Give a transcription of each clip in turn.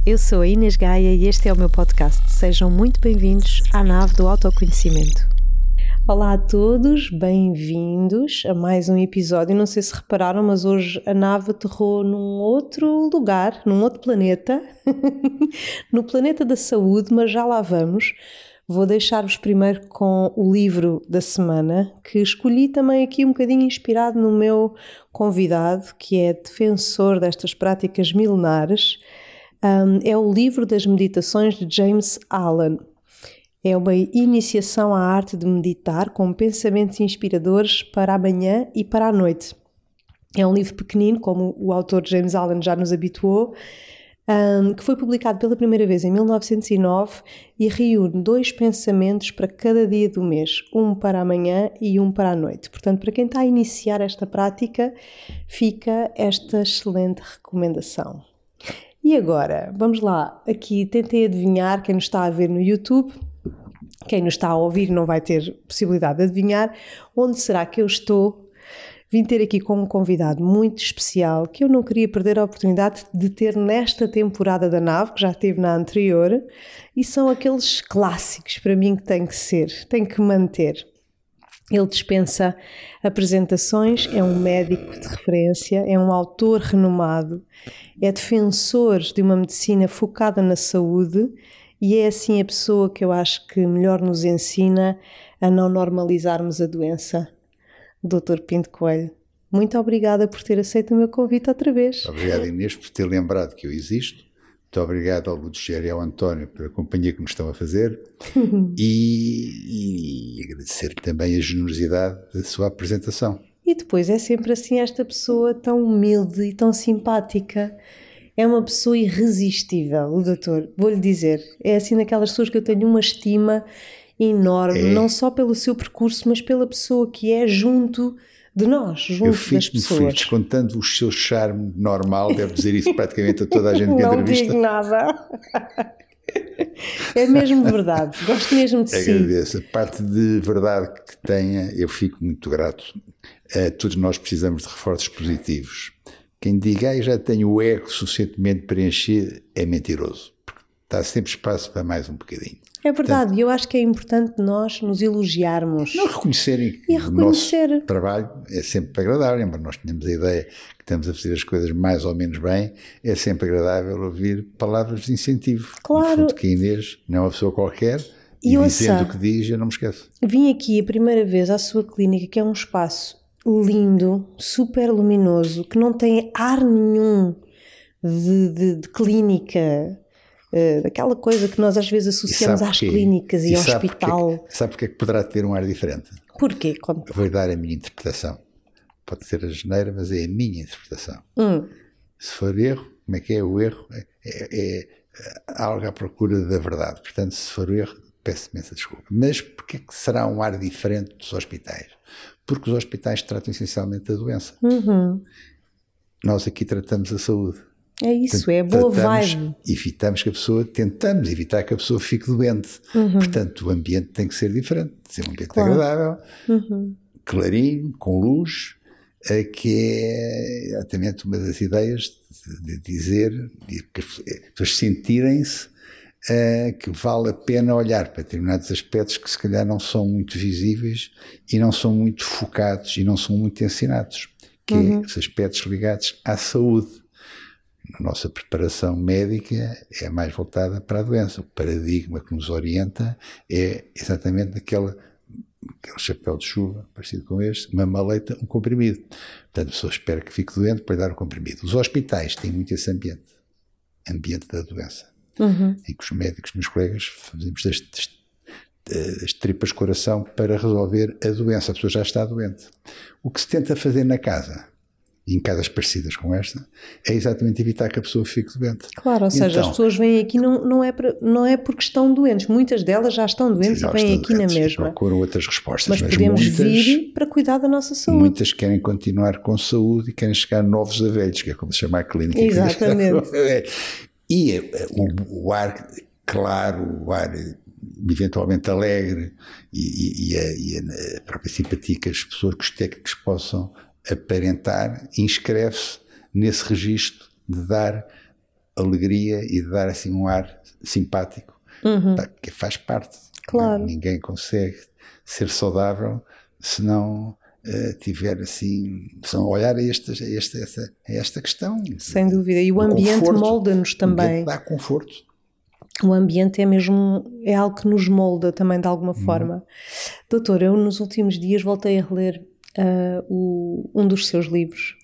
eu sou a Inês Gaia e este é o meu podcast. Sejam muito bem-vindos à nave do autoconhecimento. Olá a todos, bem-vindos a mais um episódio. Não sei se repararam, mas hoje a nave aterrou num outro lugar, num outro planeta, no planeta da saúde, mas já lá vamos. Vou deixar-vos primeiro com o livro da semana, que escolhi também aqui um bocadinho inspirado no meu convidado, que é defensor destas práticas milenares. É o livro das meditações de James Allen. É uma iniciação à arte de meditar com pensamentos inspiradores para a manhã e para a noite. É um livro pequenino, como o autor James Allen já nos habituou, que foi publicado pela primeira vez em 1909 e reúne 2 pensamentos para cada dia do mês, um para a manhã e um para a noite. Portanto, para quem está a iniciar esta prática, fica esta excelente recomendação. E agora, vamos lá, aqui tentei adivinhar, quem nos está a ver no YouTube, quem nos está a ouvir não vai ter possibilidade de adivinhar, onde será que eu estou? Vim ter aqui com um convidado muito especial, que eu não queria perder a oportunidade de ter nesta temporada da nave, que já esteve na anterior, e são aqueles clássicos para mim que tem que ser, tem que manter. Ele dispensa apresentações, é um médico de referência, é um autor renomado, é defensor de uma medicina focada na saúde e é assim a pessoa que eu acho que melhor nos ensina a não normalizarmos a doença. Dr. Pinto Coelho, muito obrigada por ter aceito o meu convite outra vez. Obrigado, Inês, por ter lembrado que eu existo. Muito obrigado ao Ludgero e ao António pela companhia que me estão a fazer e agradecer também a generosidade da sua apresentação. E depois é sempre assim esta pessoa tão humilde e tão simpática. É uma pessoa irresistível, o doutor, vou-lhe dizer. É assim daquelas pessoas que eu tenho uma estima enorme, não só pelo seu percurso, mas pela pessoa que é junto de nós, junto das pessoas. Eu fico descontando o seu charme normal, devo dizer isso praticamente a toda a gente que entrevista. Não digo nada. É mesmo verdade, gosto mesmo de si. Agradeço. A parte de verdade que tenha, eu fico muito grato. Todos nós precisamos de reforços positivos. Quem diga, já tenho o ego suficientemente preenchido, é mentiroso. Porque está sempre espaço para mais um bocadinho. É verdade, e eu acho que é importante nós nos elogiarmos. Não reconhecerem que o nosso trabalho é sempre agradável, embora nós tenhamos a ideia que estamos a fazer as coisas mais ou menos bem, é sempre agradável ouvir palavras de incentivo. Claro. No fundo, que a Inês não é uma pessoa qualquer e dizendo o que diz, eu não me esqueço. Vim aqui a primeira vez à sua clínica, que é um espaço lindo, super luminoso, que não tem ar nenhum de clínica, daquela coisa que nós às vezes associamos às clínicas e ao hospital. Sabe porque é que poderá ter um ar diferente? Porquê? Vou dar a minha interpretação. Pode ser a geneira, mas é a minha interpretação. Se for erro, como é que é o erro? É algo à procura da verdade. Portanto, se for erro, peço imensa desculpa. Mas porquê é que será um ar diferente dos hospitais? Porque os hospitais tratam essencialmente a doença. Nós aqui tratamos a saúde. É isso, é boa vibe. Tentamos evitar que a pessoa fique doente. Portanto, o ambiente tem que ser diferente. Tem que ser um ambiente agradável, clarinho, com luz, que é exatamente uma das ideias de dizer, que as pessoas sentirem-se que vale a pena olhar para determinados aspectos que se calhar não são muito visíveis e não são muito focados e não são muito ensinados, que é os aspectos ligados à saúde. A nossa preparação médica é mais voltada para a doença. O paradigma que nos orienta é exatamente aquele chapéu de chuva, parecido com este, uma maleta, um comprimido. Portanto, a pessoa espera que fique doente para lhe dar o comprimido. Os hospitais têm muito esse ambiente da doença, em que os médicos, meus colegas, fazemos as tripas de coração para resolver a doença. A pessoa já está doente. O que se tenta fazer na casa, em casas parecidas com esta, é exatamente evitar que a pessoa fique doente. Claro, ou seja, as pessoas vêm aqui não é porque estão doentes, muitas delas já estão doentes e vêm aqui na mesma. Procuram outras respostas. Mas podemos vir para cuidar da nossa saúde. Muitas querem continuar com saúde e querem chegar novos a velhos, que é como se chama a clínica. Exatamente. E o ar claro, o ar eventualmente alegre e a própria simpatia que as pessoas, que os técnicos possam aparentar, inscreve-se nesse registro de dar alegria e de dar assim um ar simpático, que faz parte. Claro. Ninguém consegue ser saudável se não tiver assim, se não olhar a esta questão. Sem dúvida. E o ambiente molda-nos também. O ambiente dá conforto. O ambiente é algo que nos molda também de alguma forma. Doutor, eu nos últimos dias voltei a reler um dos seus livros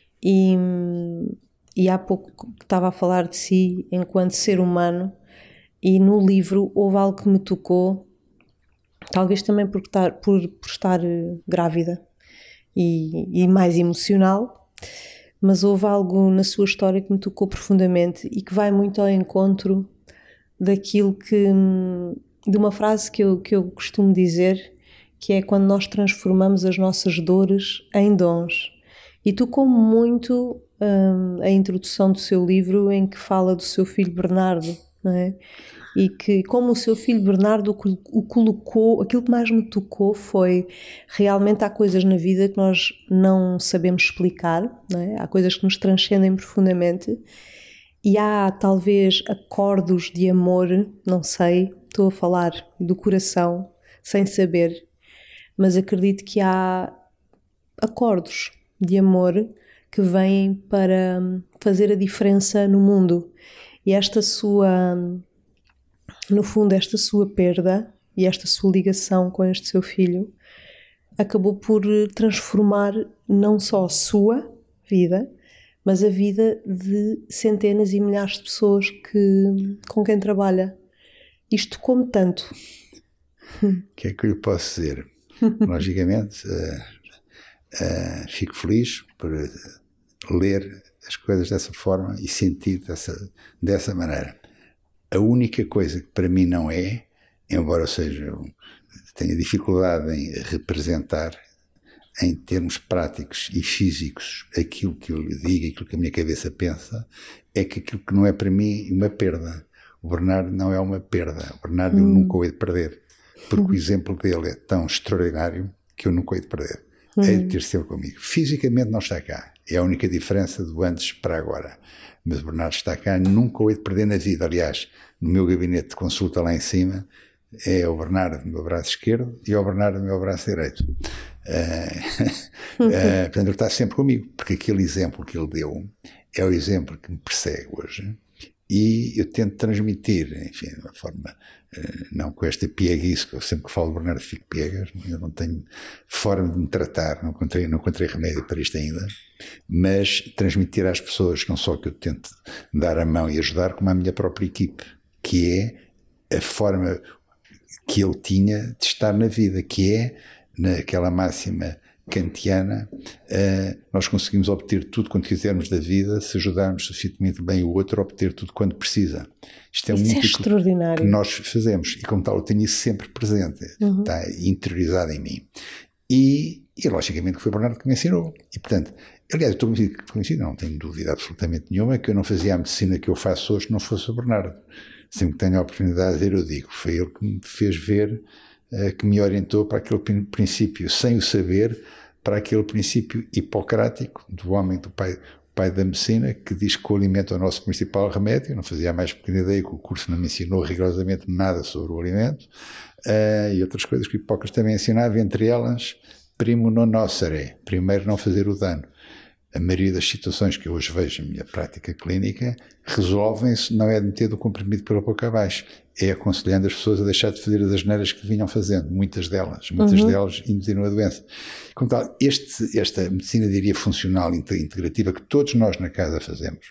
e há pouco estava a falar de si enquanto ser humano, e no livro houve algo que me tocou, talvez também por estar grávida e mais emocional, mas houve algo na sua história que me tocou profundamente e que vai muito ao encontro daquilo de uma frase que eu costumo dizer, que é quando nós transformamos as nossas dores em dons. E tocou muito a introdução do seu livro, em que fala do seu filho Bernardo, não é? E que como o seu filho Bernardo o colocou, aquilo que mais me tocou foi, realmente há coisas na vida que nós não sabemos explicar, não é? Há coisas que nos transcendem profundamente, e há talvez acordos de amor, não sei, estou a falar do coração, sem saber, mas acredito que há acordos de amor que vêm para fazer a diferença no mundo. E no fundo, esta sua perda e esta sua ligação com este seu filho acabou por transformar não só a sua vida, mas a vida de centenas e milhares de pessoas com quem trabalha. Isto como tanto. O que é que eu lhe posso dizer? Logicamente, fico feliz por ler as coisas dessa forma e sentir dessa maneira. A única coisa que para mim não é, embora tenha dificuldade em representar em termos práticos e físicos aquilo que eu lhe digo, aquilo que a minha cabeça pensa, é que aquilo que não é para mim uma perda. O Bernardo não é uma perda. O Bernardo eu nunca o hei de perder, porque o exemplo dele é tão extraordinário que eu nunca o hei de perder. Hei de ter sempre comigo. Fisicamente não está cá. É a única diferença do antes para agora. Mas o Bernardo está cá, nunca o hei de perder na vida. Aliás, no meu gabinete de consulta lá em cima, é o Bernardo do meu braço esquerdo e o Bernardo do meu braço direito. Portanto, ele está sempre comigo, porque aquele exemplo que ele deu é o exemplo que me persegue hoje, e eu tento transmitir, enfim, de uma forma, não com esta pieguice, que eu sempre que falo de Bernardo fico piegas, eu não tenho forma de me tratar, não encontrei remédio para isto ainda, mas transmitir às pessoas não só que eu tento dar a mão e ajudar, como à minha própria equipe, que é a forma que ele tinha de estar na vida, que é naquela máxima kantiana, nós conseguimos obter tudo quando quisermos da vida, se ajudarmos suficientemente bem o outro a obter tudo quando precisa. Isto é muito extraordinário que nós fazemos, e como tal eu tenho isso sempre presente, está interiorizado em mim. E logicamente que foi o Bernardo que me ensinou. E portanto, aliás, eu estou convencido, não tenho dúvida absolutamente nenhuma, que eu não fazia a medicina que eu faço hoje se não fosse o Bernardo. Sempre que tenho a oportunidade de ver, eu digo, foi ele que me fez ver, que me orientou para aquele princípio, sem o saber, para aquele princípio hipocrático do homem, do pai da medicina, que diz que o alimento é o nosso principal remédio. Eu não fazia a mais pequena ideia, que o curso não me ensinou rigorosamente nada sobre o alimento, e outras coisas que Hipócrates também ensinava, entre elas, primo non nocere, primeiro não fazer o dano. A maioria das situações que eu hoje vejo na minha prática clínica resolvem-se, não é de meter do comprimido pela boca abaixo, é aconselhando as pessoas a deixar de fazer as asneiras que vinham fazendo, muitas delas induziram a doença. Como tal, esta medicina, diria, funcional, integrativa, que todos nós na casa fazemos.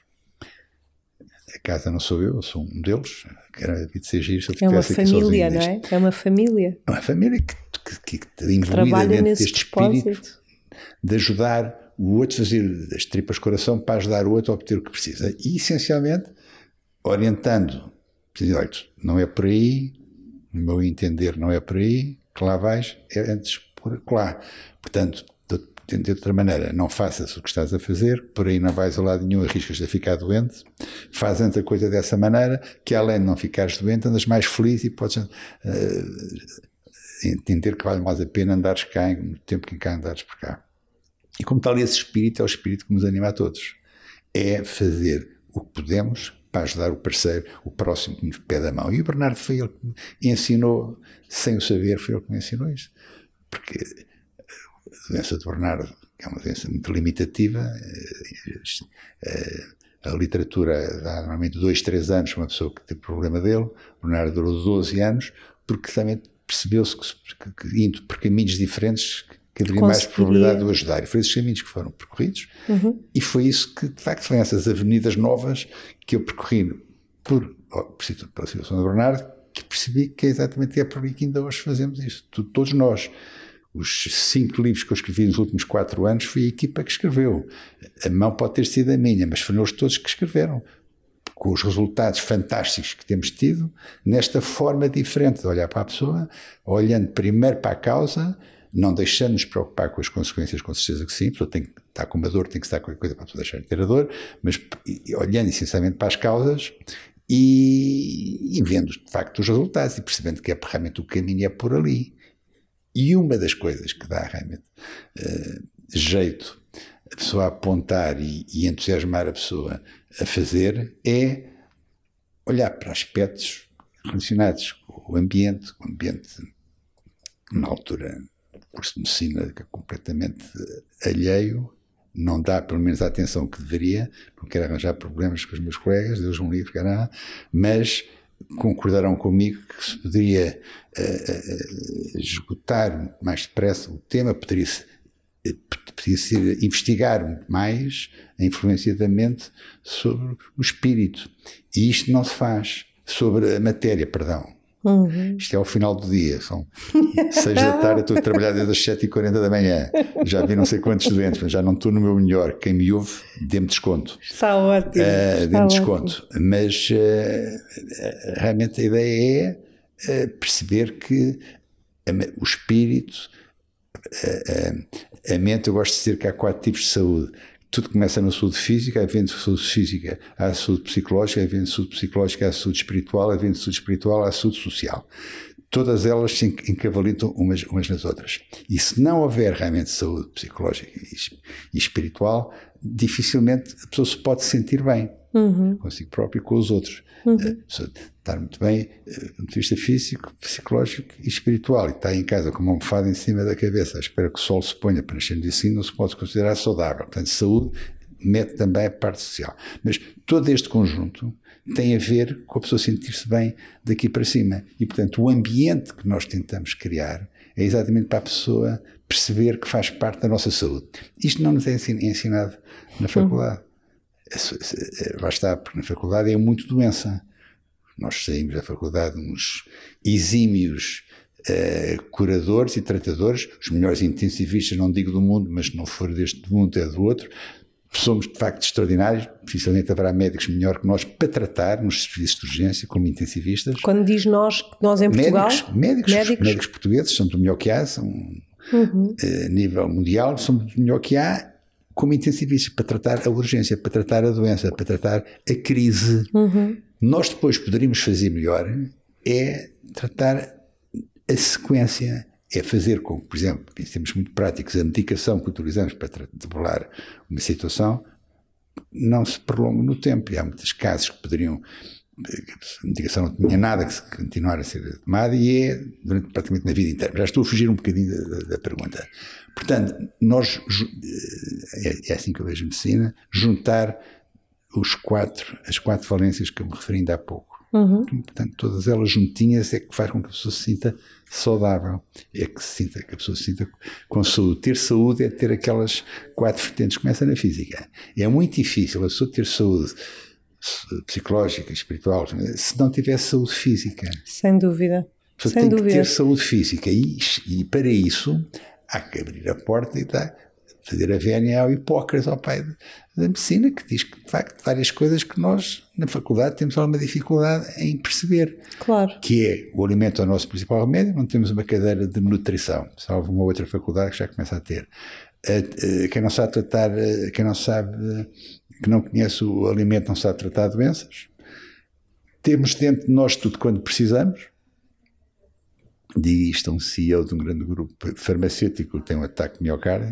A casa não sou eu sou um deles, era de ser giro se eu tivesse aqui sozinho. É uma família, não é? É uma família. É uma família que imbuída dentro deste espírito de ajudar o outro, fazer as tripas de coração para ajudar o outro a obter o que precisa. E, essencialmente, orientando, olha, não é por aí, no meu entender não é por aí, que lá vais, é antes por lá. Portanto, de outra maneira, não faças o que estás a fazer, por aí não vais a lado nenhum, arriscas-te a ficar doente, faz antes a coisa dessa maneira, que além de não ficares doente, andas mais feliz e podes entender que vale mais a pena andares cá no tempo que cá andares por cá. E como tal, esse espírito é o espírito que nos anima a todos. É fazer o que podemos para ajudar o parceiro, o próximo que nos pede a mão. E o Bernardo foi ele que me ensinou, sem o saber, foi ele que me ensinou isto. Porque a doença do Bernardo, que é uma doença muito limitativa, a literatura dá normalmente 2, 3 anos para uma pessoa que tem problema dele. O Bernardo durou 12 anos, porque também percebeu-se que indo por caminhos diferentes, que haveria mais probabilidade de o ajudar. E foi esses caminhos que foram percorridos, e foi isso que, de facto, foi essas avenidas novas que eu percorri pela situação do Bernardo, que percebi que é exatamente por aí que ainda hoje fazemos isto. Todos nós. Os 5 livros que eu escrevi nos últimos 4 anos foi a equipa que escreveu. A mão pode ter sido a minha, mas foram eles todos que escreveram. Com os resultados fantásticos que temos tido, nesta forma diferente de olhar para a pessoa, olhando primeiro para a causa, não deixando nos preocupar com as consequências, com certeza que sim, a pessoa tem que estar com uma dor, tem que estar com qualquer coisa para a pessoa deixar de ter a dor, mas olhando essencialmente para as causas e vendo de facto os resultados e percebendo que realmente o caminho é por ali. E uma das coisas que dá realmente jeito a pessoa a apontar e entusiasmar a pessoa a fazer é olhar para aspectos relacionados com o ambiente na altura o curso de medicina que é completamente alheio, não dá pelo menos a atenção que deveria, não quero arranjar problemas com os meus colegas, Deus me livre, caramba, mas concordarão comigo que se poderia esgotar mais depressa o tema, poderia ser investigar mais a influência da mente sobre o espírito. E isto não se faz sobre a matéria, perdão. Isto é ao final do dia, são 6 da tarde, eu estou a trabalhar desde as 7h40 da manhã, já vi não sei quantos estudantes, mas já não estou no meu melhor. Quem me ouve, dê-me desconto. Está ótimo. Dê-me desconto. Mas realmente a ideia é perceber que o espírito, a mente, eu gosto de dizer que há 4 tipos de saúde. Tudo começa na saúde física, havendo saúde física, há a saúde psicológica, havendo saúde psicológica, há a saúde espiritual, havendo saúde espiritual, há a saúde social. Todas elas se encavalitam umas nas outras. E se não houver realmente saúde psicológica e espiritual, dificilmente a pessoa se pode sentir bem consigo próprio e com os outros. Estar muito bem do ponto de vista físico, psicológico e espiritual, e está em casa com uma almofada em cima da cabeça, espera que o sol se ponha para nascer de si, não se pode considerar saudável. Portanto, saúde mete também a parte social. Mas todo este conjunto tem a ver com a pessoa sentir-se bem daqui para cima. E, portanto, o ambiente que nós tentamos criar é exatamente para a pessoa perceber que faz parte da nossa saúde. Isto não nos é ensinado na faculdade. Lá está, porque na faculdade é muito doença. Nós saímos da faculdade uns exímios curadores e tratadores, os melhores intensivistas, não digo do mundo, mas se não for deste mundo é do outro. Somos de facto extraordinários, dificilmente haverá médicos melhor que nós para tratar nos serviços de urgência como intensivistas. Quando diz nós em Portugal? Médicos portugueses são do melhor que há, são a nível mundial, são do melhor que há como intensivistas para tratar a urgência, para tratar a doença, para tratar a crise. Nós depois poderíamos fazer melhor é tratar a sequência, é fazer com que, por exemplo, em termos muito práticos, a medicação que utilizamos para debelar uma situação não se prolongue no tempo. E há muitos casos que poderiam, a medicação não tinha nada que continuar a ser tomada e é durante praticamente na vida inteira. Já estou a fugir um bocadinho da pergunta. Portanto, nós, é assim que eu vejo a medicina, juntar as 4 valências que eu me referi ainda há pouco. Portanto, todas elas juntinhas é que faz com que a pessoa se sinta saudável, que a pessoa se sinta com saúde. Ter saúde é ter aquelas 4 vertentes. Começa na física. É muito difícil a pessoa ter saúde psicológica, espiritual, se não tiver saúde física. Sem dúvida. A pessoa tem que ter saúde física e para isso há que abrir a porta e fazer a vénia ao Hipócrates, ao pai da medicina, que diz que, de facto, várias coisas que nós, na faculdade, temos alguma dificuldade em perceber. Claro. Que é o alimento é o nosso principal remédio, não temos uma cadeira de nutrição, salvo uma outra faculdade que já começa a ter. Quem não sabe tratar, que não conhece o alimento, não sabe tratar doenças. Temos dentro de nós tudo quando precisamos. Digo isto a um CEO de um grande grupo farmacêutico que tem um ataque de miocárdio.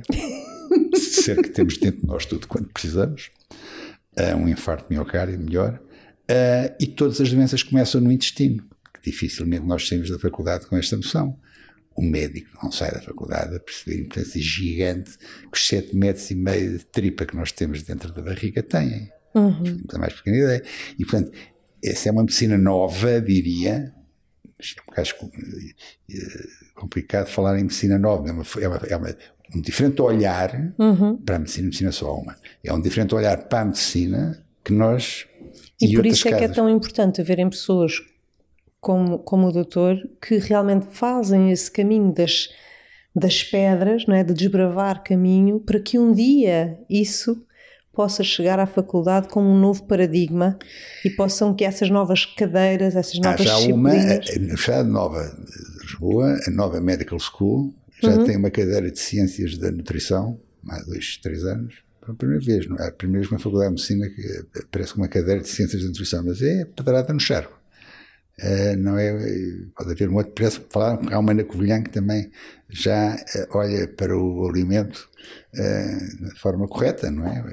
Ser que temos dentro de nós tudo quando precisamos, um infarto de miocárdio melhor, E todas as doenças começam no intestino, que dificilmente nós saímos da faculdade com esta noção. O médico não sai da faculdade a perceber a importância gigante que os 7,5 metros de tripa que nós temos dentro da barriga têm. A mais pequena ideia. E, portanto, essa é uma medicina nova, diria. É um bocado complicado falar em medicina nova. Um diferente olhar para a medicina só uma. É um diferente olhar para a medicina que nós... E por isso é que é tão importante haverem pessoas como o doutor, que realmente fazem esse caminho das pedras, não é? De desbravar caminho, para que um dia isso possa chegar à faculdade como um novo paradigma e possam que essas novas cadeiras, essas novas disciplinas... A Universidade Nova de Lisboa, a Nova Medical School, já tem uma cadeira de Ciências da Nutrição, há 2, 3 anos, pela primeira vez. Não é a primeira vez que uma faculdade de Medicina que aparece com uma cadeira de Ciências da Nutrição, mas é pedrada no charco. Não é, pode haver um outro preço, falaram que há uma na Covilhã que também já olha para o alimento de forma correta, não é?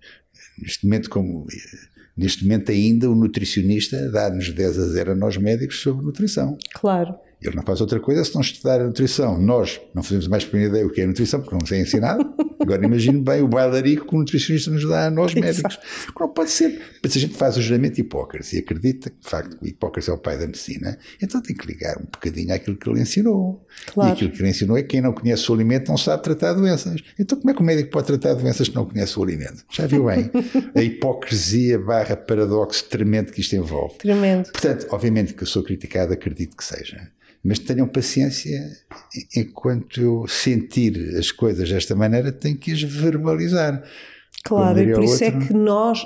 Neste momento ainda o nutricionista dá-nos 10-0 a nós médicos sobre nutrição. Claro. Ele não faz outra coisa se não estudar a nutrição. Nós não fazemos mais pequena ideia o que é nutrição, porque não nos é ensinado. Agora imagine bem o bailarico que o nutricionista nos dá a nós médicos. Não pode ser. Mas a gente faz o juramento de Hipócrates e acredita que, de facto, o Hipócrates é o pai da medicina, então tem que ligar um bocadinho àquilo que ele ensinou. Claro. E aquilo que ele ensinou é que quem não conhece o alimento não sabe tratar doenças. Então como é que o médico pode tratar doenças que não conhece o alimento? Já viu bem? A hipocrisia / paradoxo tremendo que isto envolve. Tremendo. Portanto, obviamente que eu sou criticado, acredito que seja. Mas tenham paciência, enquanto eu sentir as coisas desta maneira, tenho que as verbalizar. Claro, e por isso é que nós,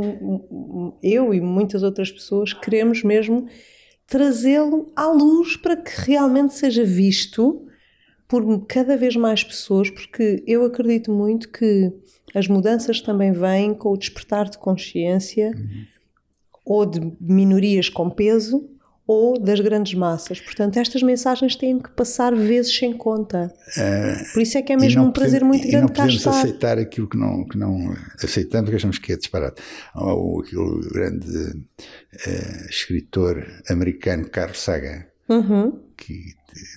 eu e muitas outras pessoas, queremos mesmo trazê-lo à luz para que realmente seja visto por cada vez mais pessoas, porque eu acredito muito que as mudanças também vêm com o despertar de consciência ou de minorias com peso, ou das grandes massas. Portanto, estas mensagens têm que passar vezes sem conta. Por isso é que é mesmo um prazer muito grande cá estar. Não podemos aceitar aquilo que não aceitamos, porque achamos que é disparate. Aquele grande escritor americano, Carl Sagan, que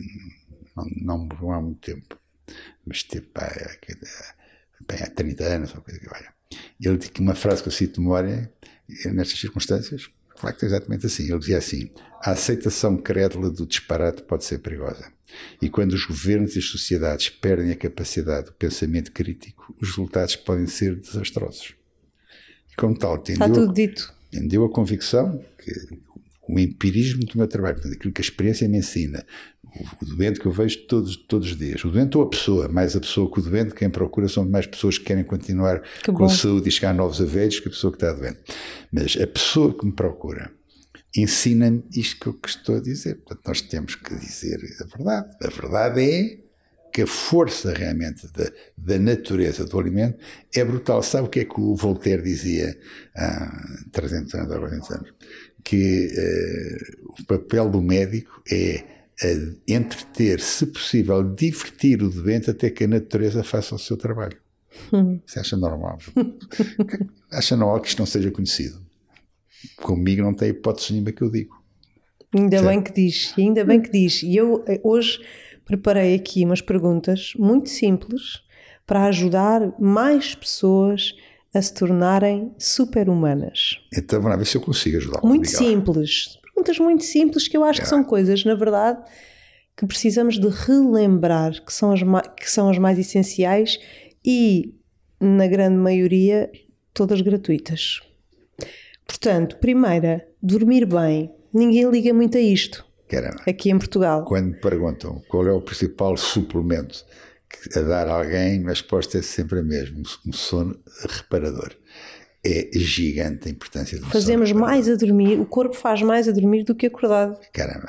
não morreu há muito tempo, mas esteve bem há 30 anos, ou coisa que valha. Ele tinha uma frase que eu cito de memória, nestas circunstâncias, claro que é exatamente assim. Ele dizia assim: a aceitação crédula do disparate pode ser perigosa. E quando os governos e as sociedades perdem a capacidade do pensamento crítico, os resultados podem ser desastrosos. E como tal, tendeu a convicção que o empirismo do meu trabalho, portanto, aquilo que a experiência me ensina, o doente que eu vejo todos os dias, o doente ou a pessoa, mais a pessoa que o doente, quem procura são mais pessoas que querem continuar com a saúde e chegar a novos a velhos que a pessoa que está doente. Mas a pessoa que me procura ensina-me isto que eu estou a dizer. Portanto, nós temos que dizer a verdade. A verdade é que a força realmente da natureza do alimento é brutal. Sabe o que é que o Voltaire dizia há 300 anos ou 400 anos? Que o papel do médico é entreter, se possível, divertir o doente até que a natureza faça o seu trabalho. Você acha normal? Acha normal que isto não seja conhecido? Comigo não tem hipótese nenhuma que eu digo. Ainda bem que diz. E eu hoje preparei aqui umas perguntas muito simples para ajudar mais pessoas a se tornarem super-humanas. Então vamos ver se eu consigo ajudar. Muito simples. Perguntas muito simples que eu acho que são coisas, na verdade, que precisamos de relembrar, que são as mais essenciais e, na grande maioria, todas gratuitas. Portanto, primeira, dormir bem. Ninguém liga muito a isto. Caramba. Aqui em Portugal. Quando me perguntam qual é o principal suplemento a dar a alguém, a resposta é sempre a mesma: um sono reparador. É gigante a importância do sono. Fazemos mais a dormir, o corpo faz mais a dormir do que acordado. Caramba.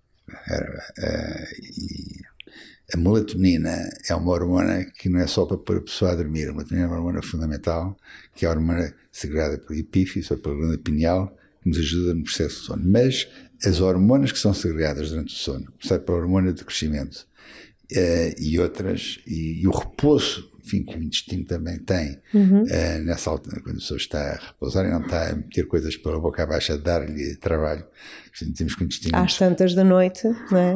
E a melatonina é uma hormona que não é só para pôr a pessoa a dormir. A melatonina é uma hormona fundamental, que é a hormona segregada pela epífise ou pela glândula pineal, que nos ajuda no processo de sono. Mas as hormonas que são segregadas durante o sono, começar pela hormona de crescimento e outras, e o repouso enfim, que o intestino também tem, nessa altura, quando a pessoa está a repousar e não está a meter coisas pela boca abaixo a dar-lhe trabalho. Temos que o intestino... Às tantas da noite, não é?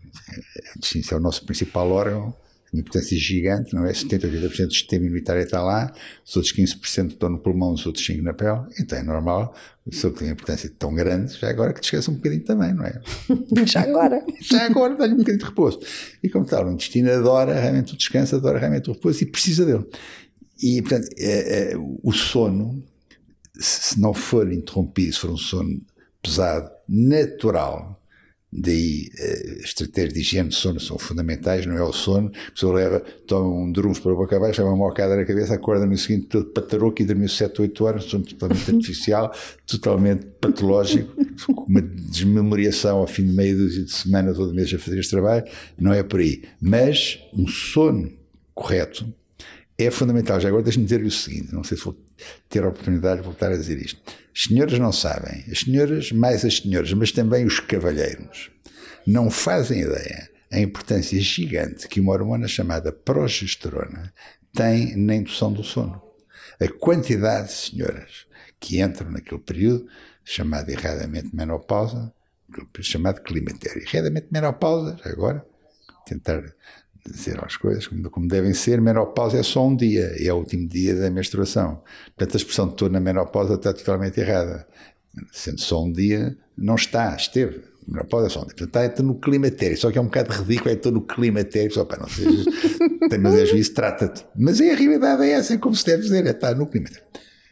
O intestino é o nosso principal órgão, uma importância gigante, não é? 70, 80% do sistema imunitário está lá, os outros 15% estão no pulmão, os outros 5% na pele, então é normal, a pessoa que tem uma importância tão grande, já agora que descansa um bocadinho também, não é? Já agora dá-lhe um bocadinho de repouso. E como tal, o intestino adora realmente o descanso, adora realmente o repouso e precisa dele. E, portanto, o sono, se não for interrompido, se for um sono pesado, natural, daí as estratégias de higiene de sono são fundamentais, não é o sono, a pessoa toma um drunfo para a boca abaixo, leva uma mocada na cabeça, acorda no seguinte todo pataroco e dormiu 7 ou 8 horas, sono totalmente artificial, totalmente patológico, com uma desmemoriação ao fim de meia dúzia de semanas ou de meses a fazer este trabalho, não é por aí. Mas um sono correto é fundamental. Já agora deixe-me dizer-lhe o seguinte, não sei se vou ter a oportunidade de voltar a dizer isto. As senhoras não sabem, as senhoras, mais as senhoras, mas também os cavalheiros, não fazem ideia a importância gigante que uma hormona chamada progesterona tem na indução do sono. A quantidade de senhoras que entram naquele período, chamado erradamente menopausa, chamado climatério. Erradamente menopausa, já agora, tentar dizer as coisas como devem ser, menopausa é só um dia, é o último dia da menstruação. Portanto, a expressão de estou na menopausa está totalmente errada. Sendo só um dia, não está, esteve. Menopausa é só um dia. Portanto, está no climatério, só que é um bocado ridículo, estou no climatério, só para não sejas, mas juízo, trata-te. Mas a realidade é essa, é como se deve dizer, é estar no climatério.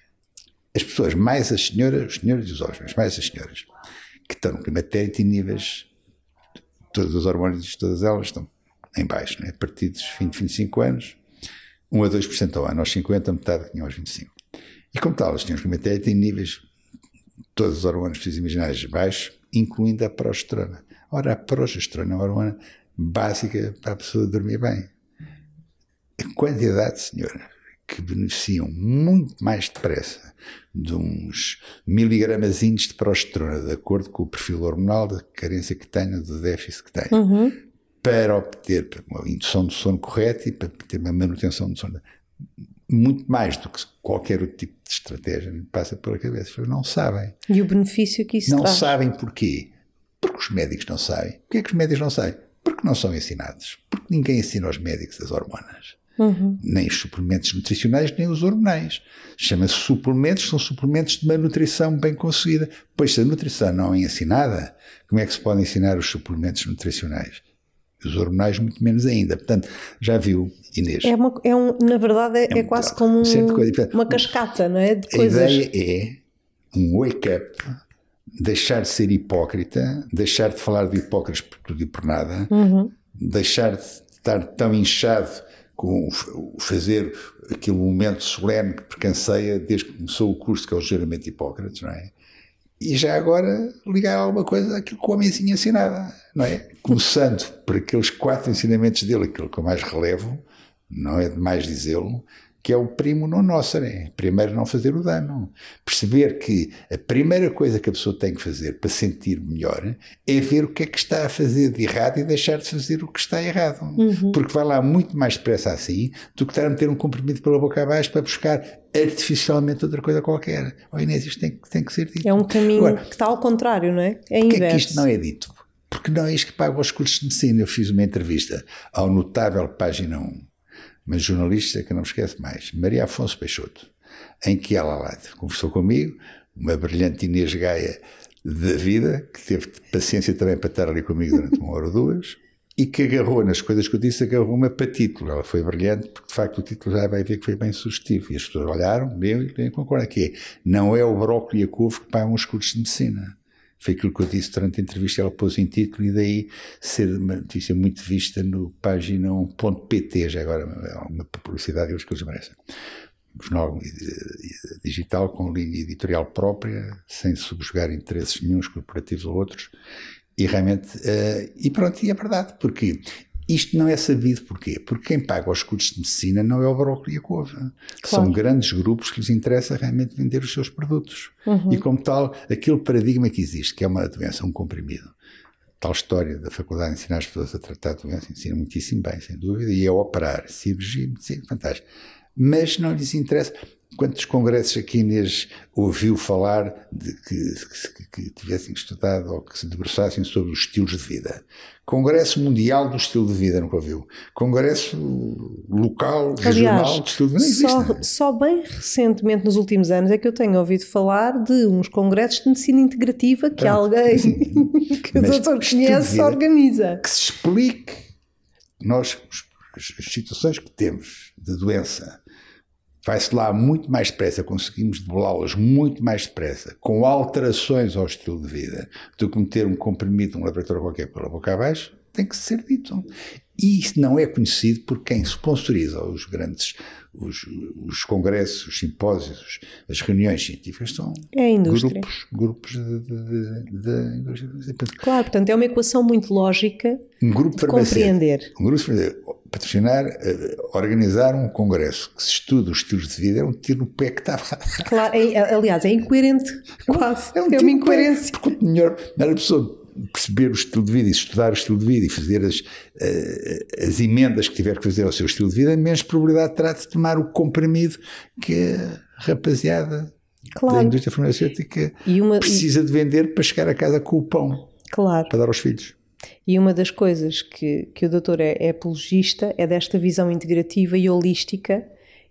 As pessoas, mais as senhoras, os senhores e os homens, mais as senhoras, que estão no climatério, têm níveis, todos os hormônios, todas elas estão em baixo, né? A partir dos 20, 25 anos, 1 a 2% ao ano, aos 50, metade que tinham aos 25. E como tal, os senhores climatério têm níveis, todos os hormônios precisos imaginários baixos, incluindo a progesterona. Ora, a progesterona é uma hormona básica para a pessoa dormir bem. A quantidade de senhoras que beneficiam muito mais depressa de uns miligramazinhos de progesterona, de acordo com o perfil hormonal, da carência que tenham, do déficit que tenham, para obter uma indução do sono correta e para ter uma manutenção do sono. Muito mais do que qualquer outro tipo de estratégia me passa pela cabeça. Eles não sabem. E o benefício que isso não traz? Não sabem porquê. Porque os médicos não sabem. Porquê é que os médicos não sabem? Porque não são ensinados. Porque ninguém ensina aos médicos as hormonas. Nem os suplementos nutricionais, nem os hormonais. Chama-se suplementos, são suplementos de uma nutrição bem conseguida. Pois se a nutrição não é ensinada, como é que se pode ensinar os suplementos nutricionais? Os hormonais muito menos ainda. Portanto, já viu, Inês? Na verdade é quase como uma cascata, não é? De coisas. A ideia é um wake-up, deixar de ser hipócrita, deixar de falar de Hipócrates por tudo e por nada, deixar de estar tão inchado com fazer aquele momento solene que precanceia desde que começou o curso, que é o Juramento de Hipócrates, não é? E já agora ligar alguma coisa àquilo que o homenzinho ensinava, não é? Começando por aqueles 4 ensinamentos dele, aquilo que eu mais relevo, não é demais dizê-lo, que é o primo non nocere. Primeiro, não fazer o dano. Perceber que a primeira coisa que a pessoa tem que fazer para sentir melhor é ver o que é que está a fazer de errado e deixar de fazer o que está errado. Porque vai lá muito mais depressa assim do que estar a meter um comprimido pela boca abaixo para buscar artificialmente outra coisa qualquer. Oh, Inês, isto tem que ser dito. É um caminho agora, que está ao contrário, não é? É inverso. Porquê é que isto não é dito? Porque não é isto que paga os cursos de medicina. Eu fiz uma entrevista ao notável Página 1, uma jornalista que não me esquece mais, Maria Afonso Peixoto, em que ela lá conversou comigo, uma brilhante Inês Gaia da vida, que teve paciência também para estar ali comigo durante 1 hora ou 2, e que agarrou nas coisas que eu disse, agarrou-me para título. Ela foi brilhante, porque de facto o título já vai ver que foi bem sugestivo. E as pessoas olharam, viram e concordam que não é o brócolis e a couve que pagam os cursos de medicina. Foi aquilo que eu disse durante a entrevista, ela pôs em título e daí ser uma notícia muito vista no página 1.pt, já agora uma publicidade que eles merecem. Jornal digital com linha editorial própria, sem subjugar interesses nenhuns corporativos ou outros, e realmente, e pronto, e é verdade, porque isto não é sabido porquê? Porque quem paga os cursos de medicina não é o brócolis e a couve. Claro. São grandes grupos que lhes interessa realmente vender os seus produtos. E como tal, aquele paradigma que existe, que é uma doença, um comprimido, tal história da faculdade de ensinar as pessoas a tratar de doença, ensina muitíssimo bem, sem dúvida, e a operar, cirurgia, medicina, fantástico. Mas não lhes interessa. Quantos congressos aqui Inês ouviu falar de que tivessem estudado ou que se debruçassem sobre os estilos de vida? Congresso Mundial do Estilo de Vida, nunca ouviu. Congresso local, regional do Estilo de Vida, não existe. Só bem recentemente, nos últimos anos, é que eu tenho ouvido falar de uns congressos de medicina integrativa que alguém que o doutor conhece organiza. Que se explique nós, as situações que temos de doença, vai-se lá muito mais depressa, conseguimos debelá-las muito mais depressa, com alterações ao estilo de vida, do que meter um comprimido, um laboratório qualquer pela boca abaixo, tem que ser dito. E isso não é conhecido por quem sponsoriza os grandes, os congressos, os simpósios, as reuniões científicas, são grupos de indústria. Claro, portanto é uma equação muito lógica de compreender. Um grupo patrocinar, organizar um congresso que se estuda os estilos de vida é um tiro no pé que está... Claro, aliás, é incoerente, quase. É uma incoerência. Porque melhor a pessoa perceber o estilo de vida e estudar o estilo de vida e fazer as emendas que tiver que fazer ao seu estilo de vida, menos probabilidade terá de tomar o comprimido que a rapaziada da indústria farmacêutica precisa de vender para chegar a casa com o pão para dar aos filhos. E uma das coisas que o doutor é apologista é desta visão integrativa e holística,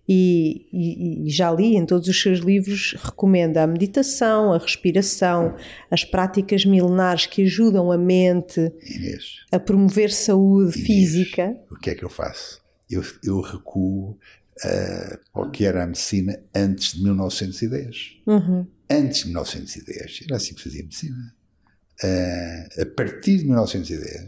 e já li em todos os seus livros, recomenda a meditação, a respiração, as práticas milenares que ajudam a mente Inês, a promover saúde física. O que é que eu faço? Eu recuo ao que era a medicina antes de 1910. Antes de 1910, era assim que fazia medicina. A partir de 1910,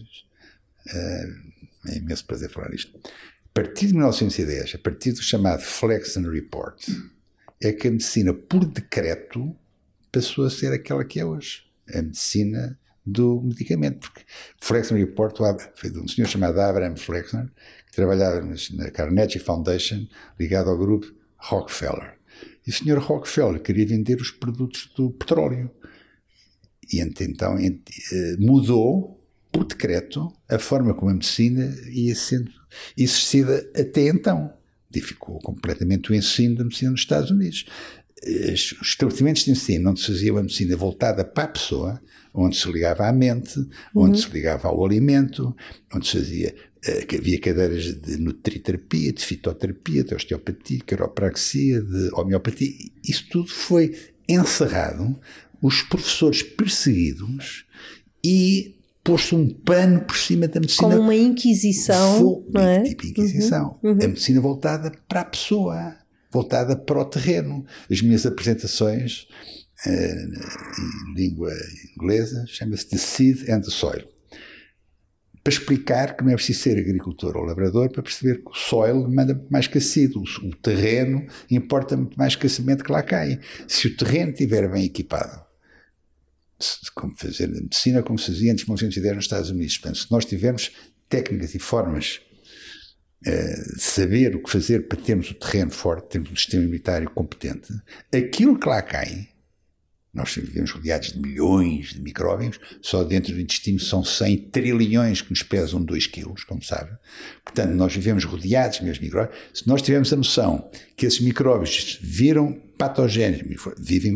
é imenso prazer falar isto, a partir de 1910, a partir do chamado Flexner Report, é que a medicina, por decreto, passou a ser aquela que é hoje, a medicina do medicamento. Porque o Flexner Report foi de um senhor chamado Abraham Flexner, que trabalhava na Carnegie Foundation, ligado ao grupo Rockefeller. E o senhor Rockefeller queria vender os produtos do petróleo. E então mudou, por decreto, a forma como a medicina ia sendo exercida até então. Dificou completamente o ensino da medicina nos Estados Unidos. Os estabelecimentos de ensino onde se fazia a medicina voltada para a pessoa, onde se ligava à mente, onde se ligava ao alimento, onde se fazia, havia cadeiras de nutriterapia, de fitoterapia, de osteopatia, de quiropraxia, de homeopatia, isso tudo foi encerrado, os professores perseguidos e pôs-se um pano por cima da medicina. Como uma inquisição, não é? Tipo inquisição. A medicina voltada para a pessoa, voltada para o terreno. As minhas apresentações em língua inglesa chama-se The Seed and the Soil. Para explicar que não é preciso ser agricultor ou lavrador para perceber que o soil manda muito mais que a seed. O terreno importa muito mais que a semente que lá cai. Se o terreno estiver bem equipado, como fazer a medicina como se fazia antes de 1910 nos Estados Unidos. Portanto, se nós tivermos técnicas e formas de saber o que fazer para termos o terreno forte, termos um sistema imunitário competente, aquilo que lá cai, nós vivemos rodeados de milhões de micróbios, só dentro do intestino são 100 trilhões que nos pesam 2 quilos, como sabe. Portanto, nós vivemos rodeados de micróbios. Se nós tivermos a noção que esses micróbios viram patogénicos, vivem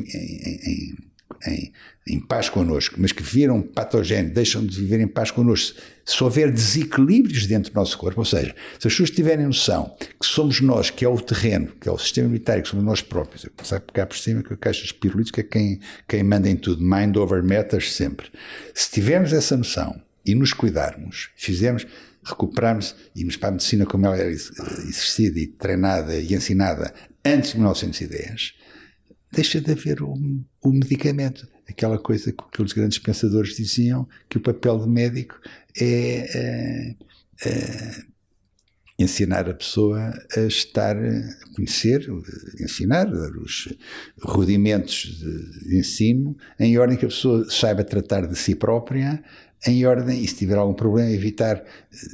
em paz connosco, mas que viram patogénico, deixam de viver em paz connosco, se houver desequilíbrios dentro do nosso corpo, ou seja, se as pessoas tiverem noção que somos nós, que é o terreno, que é o sistema imunitário, que somos nós próprios, eu passar por cá por cima com a caixa de pirulítica, quem manda em tudo, mind over matters sempre. Se tivermos essa noção e nos cuidarmos, recuperarmos, irmos para a medicina como ela era exercida e treinada e ensinada antes de 1910, deixa de haver o medicamento. Aquela coisa que aqueles grandes pensadores diziam, que o papel do médico é ensinar a pessoa a estar, a conhecer, ensinar os rudimentos de ensino, em ordem que a pessoa saiba tratar de si própria, em ordem, e se tiver algum problema, evitar,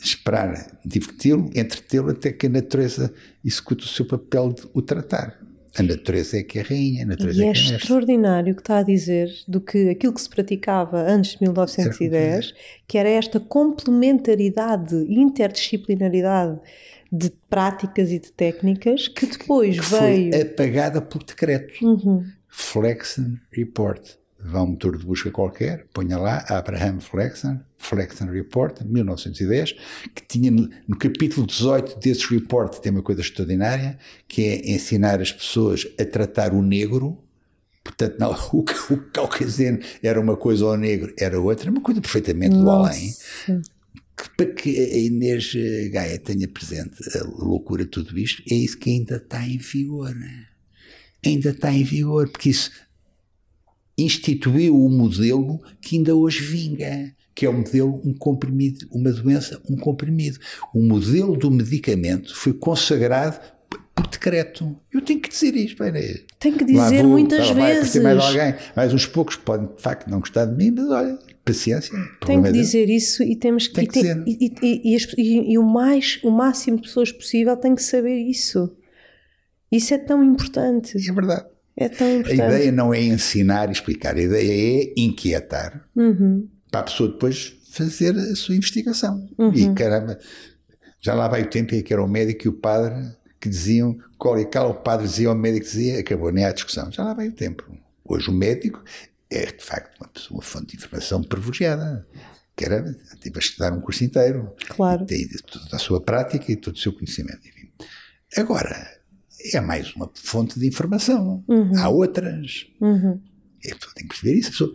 esperar, diverti-lo, entretê-lo, até que a natureza execute o seu papel de o tratar. A natureza é que é rainha, a natureza e é que é mestre. extraordinário o que está a dizer do que aquilo que se praticava antes de 1910, que era esta complementaridade, interdisciplinaridade de práticas e de técnicas que depois veio... Foi apagada por decreto. Flexner Report. Vá a um motor de busca qualquer, ponha lá Abraham Flexner Report, 1910, que tinha no capítulo 18 desse report, tem uma coisa extraordinária, que é ensinar as pessoas a tratar o negro. Portanto, não, o caucasiano era uma coisa, o negro era outra, uma coisa perfeitamente do além. Para que a Inês Gaia tenha presente a loucura de tudo isto, é isso que ainda está em vigor. Ainda está em vigor, porque isso instituiu o modelo que ainda hoje vinga, que é o modelo um comprimido, uma doença, um comprimido. O modelo do medicamento foi consagrado por decreto. Eu tenho que dizer isto. Tenho que dizer muitas vezes. Mais alguém, mais uns poucos podem de facto não gostar de mim, mas olha, paciência. Tenho que dizer isso e temos que dizer. E o máximo de pessoas possível tem que saber isso. Isso é tão importante. É verdade. É tão importante. A ideia não é ensinar e explicar, a ideia é inquietar para a pessoa depois fazer a sua investigação. E caramba, já lá vai o tempo em que era o médico e o padre que diziam, o padre dizia, o médico dizia, acabou, nem há discussão. Já lá vai o tempo. Hoje o médico é de facto uma fonte de informação privilegiada. Caramba, tive a estudar um curso inteiro. Claro. Tem toda a sua prática e todo o seu conhecimento. Enfim. Agora, é mais uma fonte de informação. Há outras. A pessoa tem que perceber isso.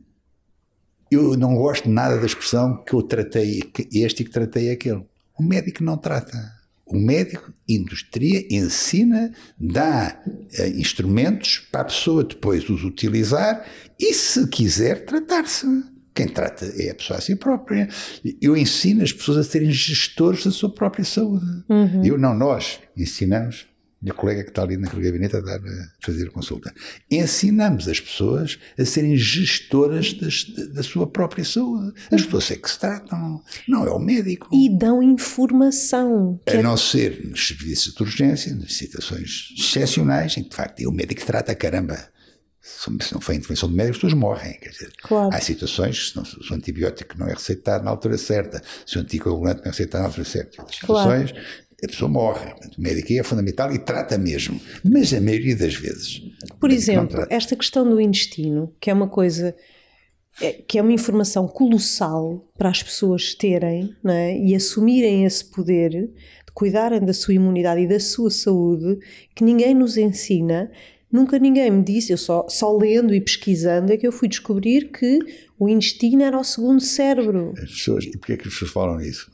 Eu não gosto nada da expressão que eu tratei este e que tratei aquele. O médico não trata. O médico industria, ensina, dá instrumentos para a pessoa depois os utilizar e, se quiser, tratar-se. Quem trata é a pessoa a si própria. Eu ensino as pessoas a serem gestores da sua própria saúde. Nós ensinamos. Minha colega que está ali naquele gabinete a fazer consulta. Ensinamos as pessoas a serem gestoras da sua própria saúde. As pessoas é que se tratam, não é o médico. E dão informação. A não ser nos serviços de urgência, nas situações excepcionais, em que de facto é o médico que trata, caramba. Se não for a intervenção do médico, as pessoas morrem. Quer dizer, claro. Há situações, se o antibiótico não é receitado na altura certa, se o anticoagulante não é receitado na altura certa, as situações... Claro. A pessoa morre. O médico é fundamental e trata mesmo. Mas a maioria das vezes... Por exemplo, esta questão do intestino, que é uma coisa... que é uma informação colossal para as pessoas terem, não é? E assumirem esse poder de cuidarem da sua imunidade e da sua saúde, que ninguém nos ensina. Nunca ninguém me disse, eu só lendo e pesquisando é que eu fui descobrir que o intestino era o segundo cérebro. As pessoas, e porquê é que as pessoas falam nisso?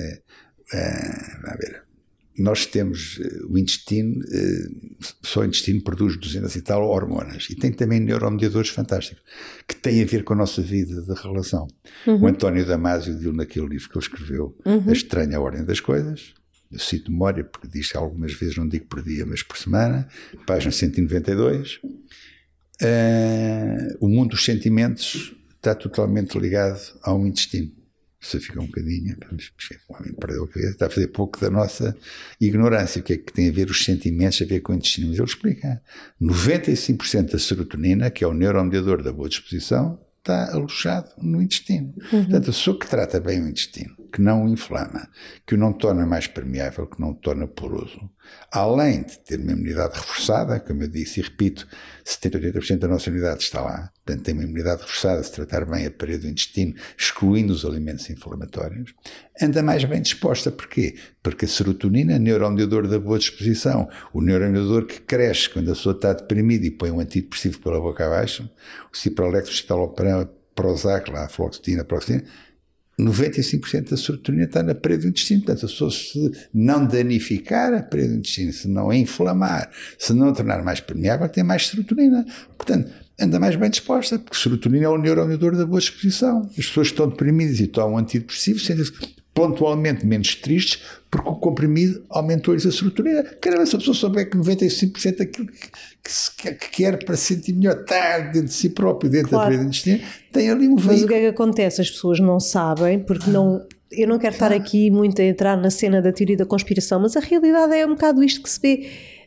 Vamos ver... Nós temos o intestino, só o intestino produz 200 e tal hormonas e tem também neuromediadores fantásticos que têm a ver com a nossa vida de relação. O António Damasio viu naquele livro que ele escreveu A Estranha Ordem das Coisas, eu cito de memória porque diz algumas vezes, não digo por dia mas por semana, página 192, o mundo dos sentimentos está totalmente ligado ao intestino. Você fica um bocadinho, o homem perdeu a cabeça, está a fazer pouco da nossa ignorância. O que é que tem a ver os sentimentos a ver com o intestino? Mas ele explica, 95% da serotonina, que é o neuromediador da boa disposição, está alojado no intestino. Portanto, a pessoa que trata bem o intestino, que não o inflama, que o não torna mais permeável, que não o torna poroso, além de ter uma imunidade reforçada, como eu disse e repito, 70-80% da nossa imunidade está lá, portanto tem uma imunidade reforçada se tratar bem a parede do intestino, excluindo os alimentos inflamatórios, anda mais bem disposta. Porquê? Porque a serotonina, neuroimediador da boa disposição, o neuroimediador que cresce quando a pessoa está deprimida e põe um antidepressivo pela boca abaixo, o Cipralex, o Citalopram, Prozac, a fluoxetina, a paroxetina, 95% da serotonina está na parede do intestino. Portanto, a pessoa, se não danificar a parede do intestino, se não inflamar, se não tornar mais permeável, tem mais serotonina. Portanto, anda mais bem disposta, porque serotonina é o neuromediador da boa disposição. As pessoas que estão deprimidas e tomam antidepressivos sentem-se pontualmente menos tristes porque o comprimido aumentou-lhes a serotonina. Caramba, se a pessoa souber que 95% daquilo que quer para sentir melhor está dentro de si próprio, dentro da parede do intestino, tem ali um veículo. Mas o que é que acontece? As pessoas não sabem, porque não... Eu não quero estar aqui muito a entrar na cena da teoria da conspiração, mas a realidade é um bocado isto que se vê.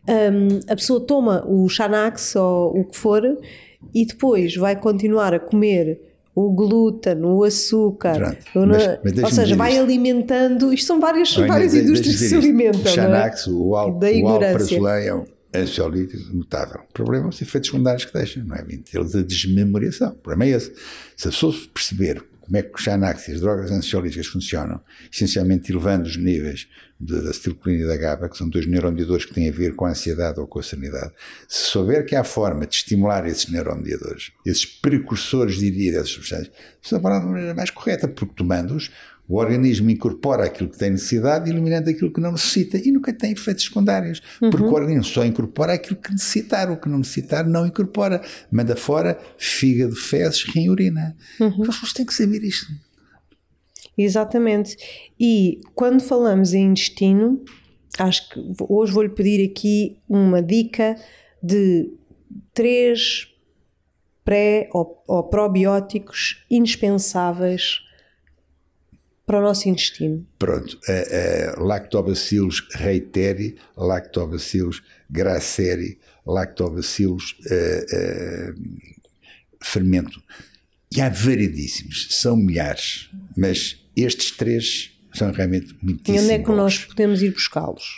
A pessoa toma o Xanax ou o que for e depois vai continuar a comer o glúten, o açúcar, ou seja, vai alimentando. Isto são várias indústrias que se alimentam. O Xanax, o alprazolam é um ansiolítico notável. O problema são os efeitos secundários que deixam, não é? Eles a desmemoriação. O problema é esse. Se a pessoa perceber como é que o Xanax e as drogas ansiolíticas funcionam, essencialmente elevando os níveis da acetilcolina e da GABA, que são dois neuroimediadores que têm a ver com a ansiedade ou com a serenidade, se souber que há forma de estimular esses neuroimediadores, esses precursores, diria, dessas substâncias, se falar de maneira mais correta, porque tomando-os, o organismo incorpora aquilo que tem necessidade, eliminando aquilo que não necessita, e nunca tem efeitos secundários, porque o organismo só incorpora aquilo que necessitar, o que não necessitar não incorpora, manda fora fígado, fezes, rim, urina. As pessoas têm que saber isto. Exatamente. E quando falamos em intestino, acho que hoje vou-lhe pedir aqui uma dica de 3 pré ou probióticos indispensáveis para o nosso intestino. Pronto, Lactobacillus reiteri, Lactobacillus graceri, Lactobacillus fermento. E há variedíssimos, são milhares, mas estes 3 são realmente muitíssimo bons. E onde é que nós bons. podemos ir buscá-los?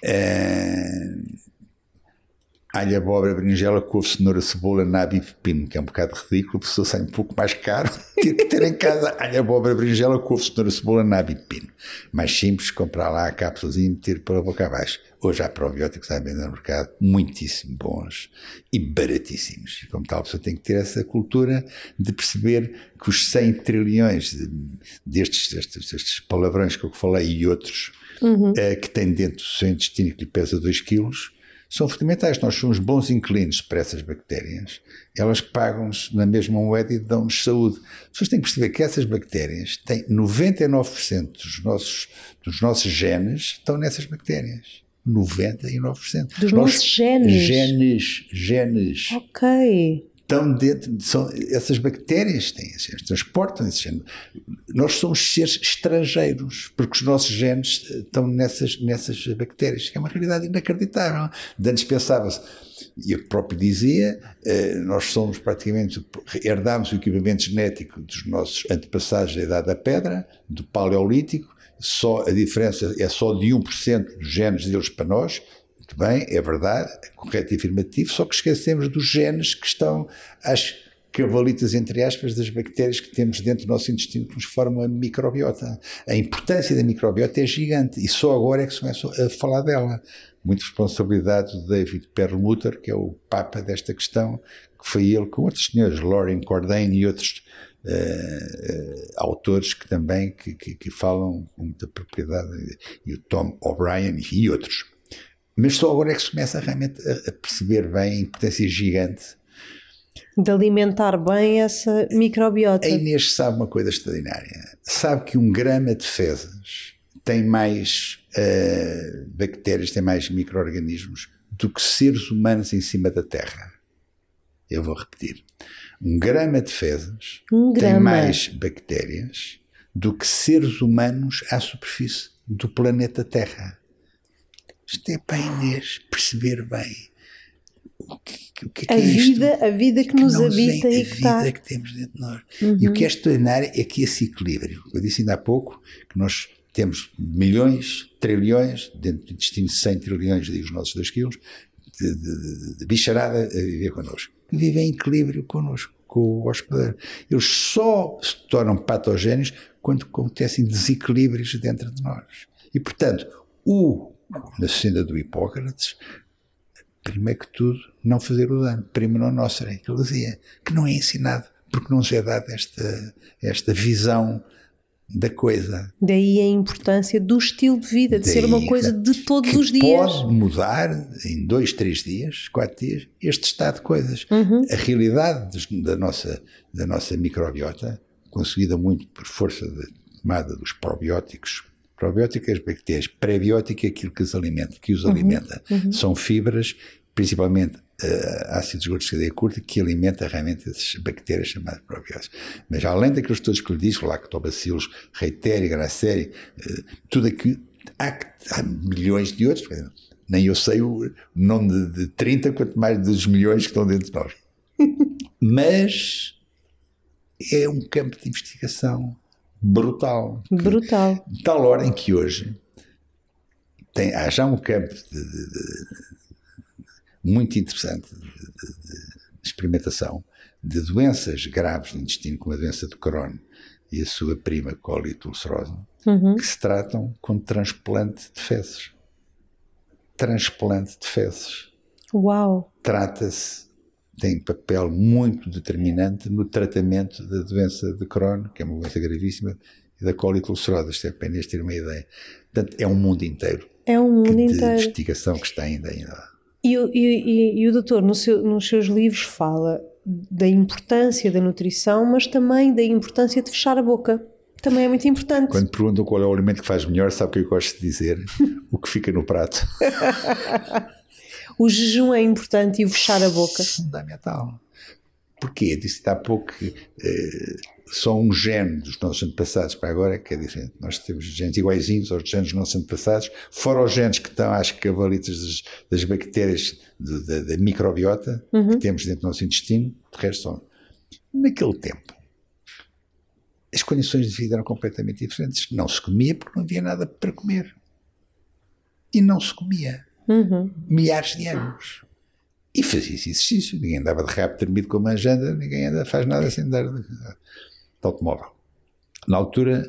Alho, abóbora, berinjela, couve, cenoura, cebola, nabo e pepino, que é um bocado ridículo, a pessoa sai um pouco mais caro ter que ter em casa alho, abóbora, berinjela, couve, cenoura, cebola, nabo e pepino. Mais simples, comprar lá a cápsulas e meter pela boca abaixo. Hoje há probióticos à venda no mercado, muitíssimo bons e baratíssimos. E como tal, a pessoa tem que ter essa cultura de perceber que os 100 trilhões destes palavrões que eu falei e outros que tem dentro do seu intestino que lhe pesa 2 quilos, são fundamentais. Nós somos bons inquilinos para essas bactérias. Elas pagam-nos na mesma moeda e dão-nos saúde. As pessoas têm que perceber que essas bactérias têm 99% dos nossos genes estão nessas bactérias. 99%. Dos nossos genes? Genes. Ok. Estão dentro, essas bactérias transportam esses genes. Nós somos seres estrangeiros, porque os nossos genes estão nessas bactérias, que é uma realidade inacreditável. De antes pensava-se, e eu próprio dizia, nós somos praticamente, herdámos o equipamento genético dos nossos antepassados da Idade da Pedra, do Paleolítico, só a diferença é só de 1% dos genes deles para nós. Muito bem, é verdade, é correto e afirmativo, só que esquecemos dos genes que estão às cavalitas, entre aspas, das bactérias que temos dentro do nosso intestino que nos formam a microbiota. A importância da microbiota é gigante e só agora é que se começa a falar dela. Muita responsabilidade do David Perlmutter, que é o papa desta questão, que foi ele com outros senhores, Loren Cordain e outros autores que também que falam com muita propriedade, e o Tom O'Brien e outros. Mas só agora é que se começa realmente a perceber bem a importância gigante de alimentar bem essa microbiota. A Inês sabe uma coisa extraordinária. Sabe que 1 grama de fezes tem mais bactérias, tem mais micro-organismos do que seres humanos em cima da Terra. Eu vou repetir. 1 grama de fezes tem mais bactérias do que seres humanos à superfície do planeta Terra. Isto é para a Inês perceber bem o que é isto. A vida que nos habita e que está. A vida que temos dentro de nós. E o que é extraordinário é que esse equilíbrio, eu disse ainda há pouco, que nós temos milhões, trilhões, dentro do intestino 100 trilhões, digo os nossos 2 quilos, de bicharada a viver connosco. E vive em equilíbrio connosco, com o hospedeiro. Eles só se tornam patogénios quando acontecem desequilíbrios dentro de nós. E, portanto, na senda do Hipócrates, primeiro que tudo, não fazer o dano, prima non nocere, que ele dizia, que não é ensinado, porque não nos é dada esta visão da coisa. Daí a importância do estilo de vida, de ser uma coisa de todos os dias. Pode mudar em 2, 3 dias, 4 dias, este estado de coisas. A realidade da nossa microbiota, conseguida muito por força da tomada dos probióticos. Probiótico é as bactérias, prebiótico é aquilo que os alimenta. São fibras, principalmente ácidos gordos de cadeia curta, que alimenta realmente essas bactérias chamadas probióticos. Mas além daqueles todos que lhe disse, Lactobacillus reiteri, graceri, tudo aquilo, há milhões de outros. Nem eu sei o nome de 30, quanto mais dos milhões que estão dentro de nós. Mas é um campo de investigação brutal. Brutal. De tal ordem que hoje há já um campo muito interessante de experimentação de doenças graves do intestino, como a doença de Crohn e a sua prima colite ulcerosa, que se tratam com transplante de fezes. Transplante de fezes. Uau! Trata-se, tem papel muito determinante no tratamento da doença de Crohn, que é uma doença gravíssima, e da colite ulcerosa. Isto é apenas ter uma ideia. Portanto, é um mundo inteiro. É um mundo de inteiro. investigação que está ainda lá. E o doutor, nos seus livros, fala da importância da nutrição, mas também da importância de fechar a boca. Também é muito importante. Quando perguntam qual é o alimento que faz melhor, sabe o que eu gosto de dizer? O que fica no prato. O jejum é importante e o fechar a boca. Fundamental. Porquê? Disse há pouco que só um gene dos nossos antepassados para agora que é diferente. Nós temos genes iguaizinhos aos genes dos nossos antepassados, fora os genes que estão às cavalitas das bactérias da microbiota que temos dentro do nosso intestino, de resto são. Naquele tempo, as condições de vida eram completamente diferentes. Não se comia porque não havia nada para comer. E não se comia. Milhares de anos. E fazia-se exercício. Ninguém andava de rabo tremido com a manjanda, ninguém faz nada sem andar de automóvel. Na altura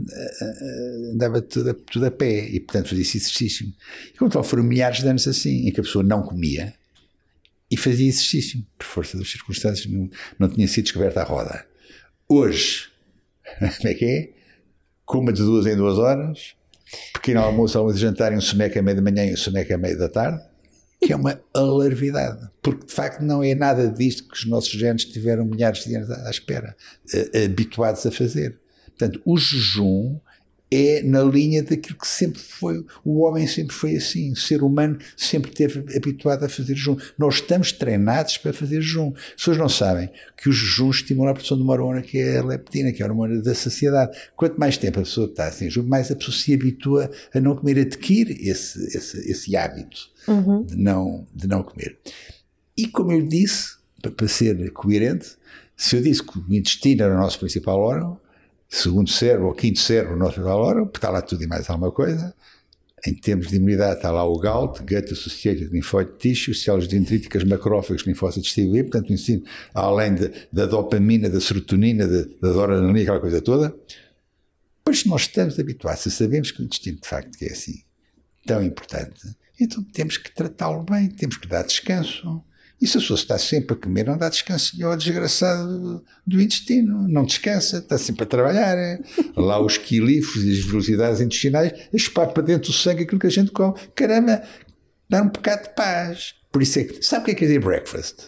andava tudo a pé e, portanto, fazia-se exercício. E como tal, foram milhares de anos assim, em que a pessoa não comia e fazia exercício. Por força das circunstâncias, não tinha sido descoberta a roda. Hoje, como é que é? Coma de 2 em 2 horas, pequeno almoço, almoço e jantar, e um soneca à meia da manhã e um soneca à meia da tarde, que é uma alarvidade, porque de facto não é nada disto que os nossos genes tiveram milhares de anos à espera, habituados a fazer. Portanto, o jejum é na linha daquilo que sempre foi, o homem sempre foi assim, o ser humano sempre esteve habituado a fazer jejum. Nós estamos treinados para fazer jejum. As pessoas não sabem que o jejum estimula a produção de uma hormona que é a leptina, que é a hormona da saciedade. Quanto mais tempo a pessoa está sem jejum, mais a pessoa se habitua a não comer, adquire esse hábito de não comer. E como eu disse, para ser coerente, se eu disse que o intestino era o nosso principal órgão, segundo cérebro ou quinto cérebro, o nosso principal órgão, porque está lá tudo e mais alguma coisa. Em termos de imunidade está lá o GALT, Gut Associated Lymphoid Tissue, células dendríticas, macrófagos, linfócitos T, portanto o intestino, além da dopamina, da serotonina, da noradrenalina, aquela coisa toda. Pois nós estamos habituados, se sabemos que o intestino de facto é assim, tão importante, então temos que tratá-lo bem, temos que dar descanso. E se a pessoa está sempre a comer, não dá descanso nenhum ao desgraçado do intestino, não descansa, está sempre a trabalhar. Lá os quilíferos e as velocidades intestinais a chupar para dentro do sangue aquilo que a gente come. Caramba, dá um bocado de paz. Por isso é que, sabe o que é quer dizer breakfast?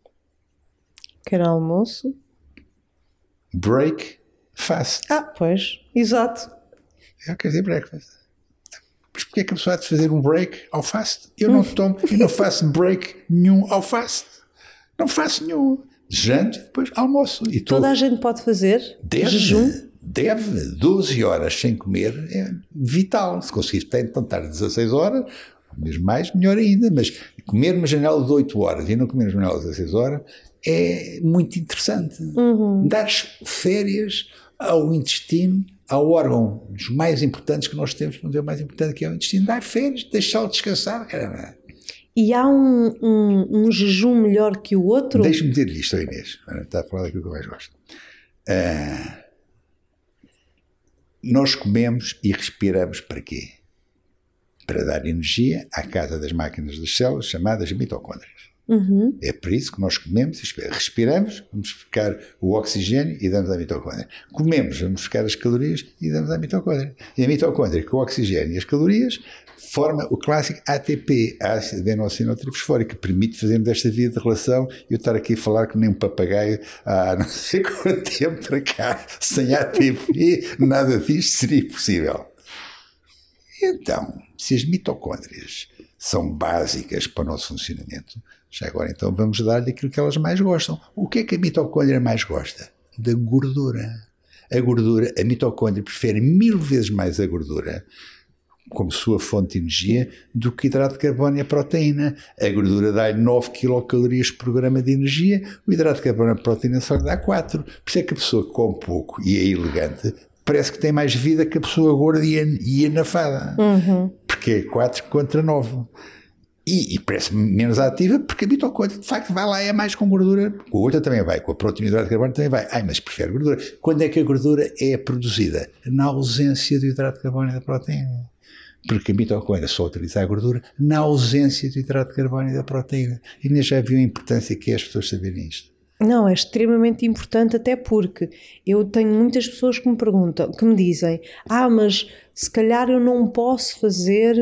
Quer almoço? Break, fast. Pois, exato. É o que quer dizer breakfast. Mas porquê é que a pessoa há de fazer um break ao fast? Eu não faço break nenhum ao fast. Não faço nenhum. Janto e depois almoço. E toda a gente pode fazer jejum? Deve. 12 horas sem comer é vital. Se conseguir então estar 16 horas, mesmo mais, melhor ainda. Mas comer uma janela de 8 horas e não comer uma janela de 16 horas é muito interessante. Dar férias ao intestino, ao órgão dos mais importantes que nós temos, vamos dizer, o mais importante que é o intestino, dar férias, deixá-lo descansar, caramba. E há um jejum melhor que o outro? Deixa-me dizer-lhe isto, Inês, está a falar daquilo que eu mais gosto. Nós comemos e respiramos para quê? Para dar energia à casa das máquinas das células, chamadas mitocôndrias. É por isso que nós comemos, respiramos, vamos buscar o oxigênio e damos à mitocôndria. Comemos, vamos buscar as calorias e damos à mitocôndria. E a mitocôndria, com o oxigênio e as calorias, forma o clássico ATP, ácido adenosinotrifosfórico, que permite fazermos esta via de relação e eu estar aqui a falar que nem um papagaio há não sei quanto tempo para cá, sem ATP, nada disto seria possível. Então, se as mitocôndrias são básicas para o nosso funcionamento, já agora então vamos dar-lhe aquilo que elas mais gostam. O que é que a mitocôndria mais gosta? Da gordura. A mitocôndria prefere 1000 vezes mais a gordura como sua fonte de energia do que hidrato de carbono e a proteína. A gordura dá-lhe 9 quilocalorias por grama de energia, o hidrato de carbono e a proteína só lhe dá 4. Por isso é que a pessoa que come pouco e é elegante parece que tem mais vida que a pessoa gorda e anafada. Porque é 4 contra 9. E parece menos ativa porque a mitocôndria de facto vai lá, é mais com gordura. Com a outra também vai, com a proteína e o hidrato de carbono também vai. Mas prefere gordura. Quando é que a gordura é produzida? Na ausência do hidrato de carbono e da proteína. Porque a mitocôndria só utiliza a gordura na ausência do hidrato de carbono e da proteína. E ainda já viu a importância que é as pessoas saberem isto. Não, é extremamente importante, até porque eu tenho muitas pessoas que me perguntam, que me dizem, mas se calhar eu não posso fazer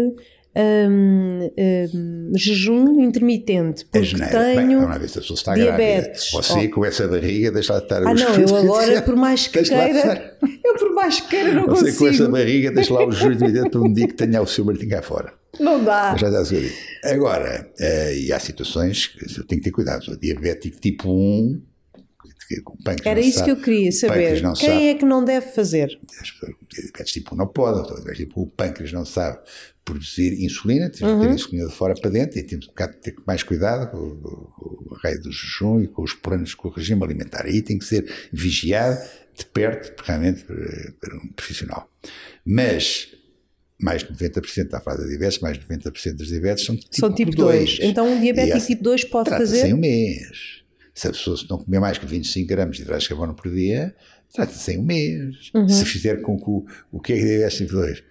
jejum intermitente porque tenho diabetes. Você com essa barriga deixa lá estar os eu agora por mais que queira não consigo. Você com essa barriga deixa lá os jejum intermitente para um dia que tenha o seu Martim cá fora. Não dá. Já está a ser. Agora, e há situações que eu tenho que ter cuidado. O diabético tipo 1, era isso que eu queria saber. Quem é que não deve fazer? Diabetes tipo 1 não pode. O pâncreas não sabe produzir insulina, temos que ter insulina de fora para dentro e temos que ter mais cuidado com o raio do jejum e com os planos, com o regime alimentar. Aí tem que ser vigiado de perto, realmente, para um profissional. Mas mais de 90%, está a falar da diabetes, mais de 90% das diabetes são tipo 2. Então um diabético tipo 2 pode fazer? Em um mês. Se a pessoa não comer mais que 25 gramas de hidratos de carbono por dia, trata-se em um mês. Se fizer com que o que é diabetes tipo 2?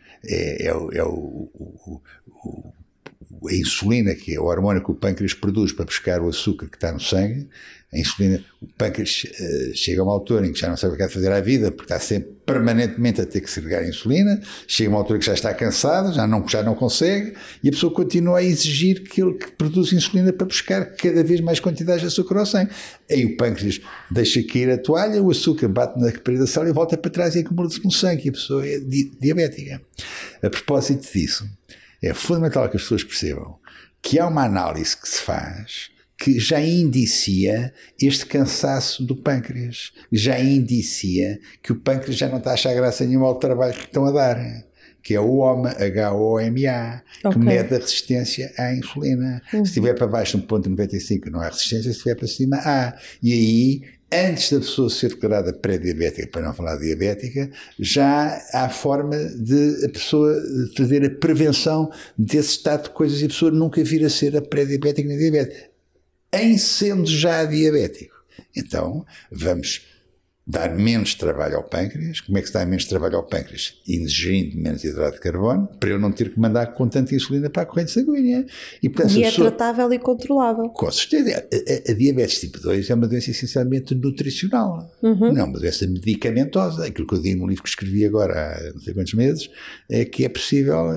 A insulina, que é o hormônio que o pâncreas produz para buscar o açúcar que está no sangue. A insulina, o pâncreas chega a uma altura em que já não sabe o que há de fazer à vida, porque está sempre permanentemente a ter que segregar a insulina, chega a uma altura que já está cansado, já não consegue, e a pessoa continua a exigir que ele produza insulina para buscar cada vez mais quantidades de açúcar ao sangue. Aí o pâncreas deixa cair a toalha, o açúcar bate na parede da célula e volta para trás e acumula-se no sangue, e a pessoa é diabética. A propósito disso, é fundamental que as pessoas percebam que há uma análise que se faz que já indicia este cansaço do pâncreas, já indicia que o pâncreas já não está a achar graça nenhuma ao trabalho que estão a dar, que é o HOMA, H-O-M-A, que mede a resistência à insulina. Se estiver para baixo de 1,95 não há resistência, se estiver para cima há. E aí, antes da pessoa ser declarada pré-diabética, para não falar diabética, já há forma de a pessoa fazer a prevenção desse estado de coisas e a pessoa nunca vir a ser a pré-diabética nem diabética. Em sendo já diabético. Então, vamos dar menos trabalho ao pâncreas. Como é que se dá menos trabalho ao pâncreas? Ingerindo menos hidrato de carbono, para ele não ter que mandar com tanta insulina para a corrente sanguínea. E, portanto, é tratável e controlável. Com certeza. A diabetes tipo 2 é uma doença essencialmente nutricional. Não é uma doença medicamentosa. Aquilo que eu digo no livro que escrevi agora há não sei quantos meses, é que é possível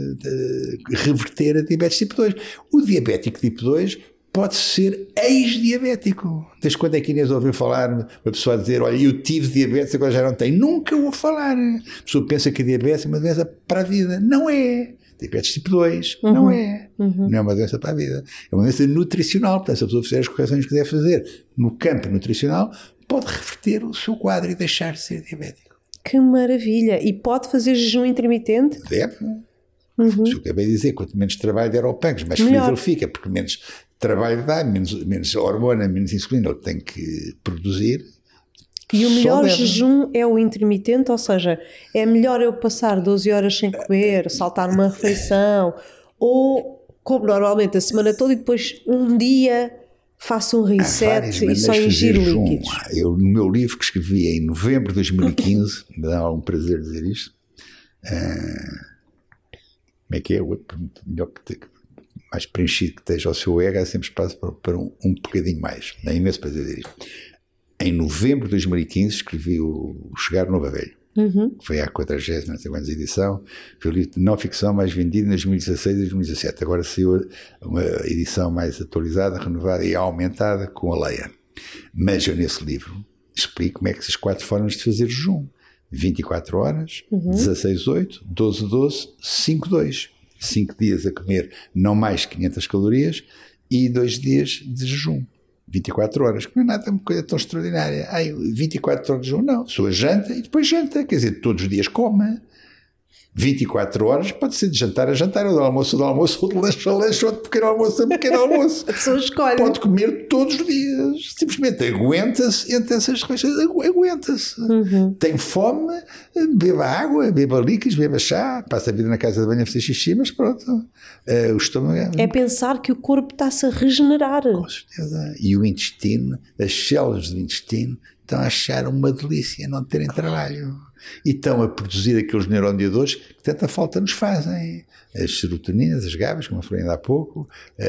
reverter a diabetes tipo 2. O diabético tipo 2 pode ser ex-diabético. Desde quando é que Inês ouviu falar uma pessoa dizer, olha, eu tive diabetes, agora já não tenho? Nunca ouvi falar. A pessoa pensa que a diabetes é uma doença para a vida. Não é. Diabetes tipo 2 não é. Não é uma doença para a vida. É uma doença nutricional. Portanto, se a pessoa fizer as correções que deve fazer no campo nutricional, pode reverter o seu quadro e deixar de ser diabético. Que maravilha. E pode fazer jejum intermitente? Deve. Eu acabei de dizer, quanto menos trabalho der ao pâncreas, mais feliz ele fica, porque menos trabalho dá, menos hormona, menos insulina ele tem que produzir. E o melhor jejum é o intermitente, ou seja, é melhor eu passar 12 horas sem comer, saltar uma refeição, ou como normalmente a semana toda e depois um dia faço um reset e só ingiro líquidos. Eu, no meu livro que escrevi em novembro de 2015, me dá algum prazer dizer isto, como é que é? Melhor que mais preenchido que esteja o seu ego, há sempre espaço para um bocadinho mais. É imenso prazer dizer isto. Em novembro de 2015 escrevi o Chegar Novo a Velho. Que foi a 40ª, não sei quantas edição. Foi o livro de não ficção mais vendido em 2016 e 2017. Agora saiu uma edição mais atualizada, renovada e aumentada com a Leia. Mas eu nesse livro explico como é que essas 4 formas de fazer jejum. 24 horas, 16-8, 12-12, 5-2. 5 dias a comer não mais 500 calorias e 2 dias de jejum. 24 horas, que não é nada uma coisa tão extraordinária. 24 horas de jejum, não. A pessoa janta e depois janta, quer dizer, todos os dias coma. 24 horas, pode ser de jantar a jantar, ou de almoço a almoço, ou de lanche a lanche, ou de pequeno almoço a pequeno almoço. A pessoa escolhe. Pode comer todos os dias. Simplesmente aguenta-se entre essas refeições. Aguenta-se. Tem fome, beba água, beba líquidos, beba chá, passa a vida na casa de banho a fazer xixi, mas pronto. O estômago... É pensar que o corpo está-se a regenerar. Com certeza. E o intestino, as células do intestino, estão a achar uma delícia não terem trabalho. E estão a produzir aqueles neurodeadores que tanta falta nos fazem. As serotoninas, as GABAs, como eu falei ainda há pouco,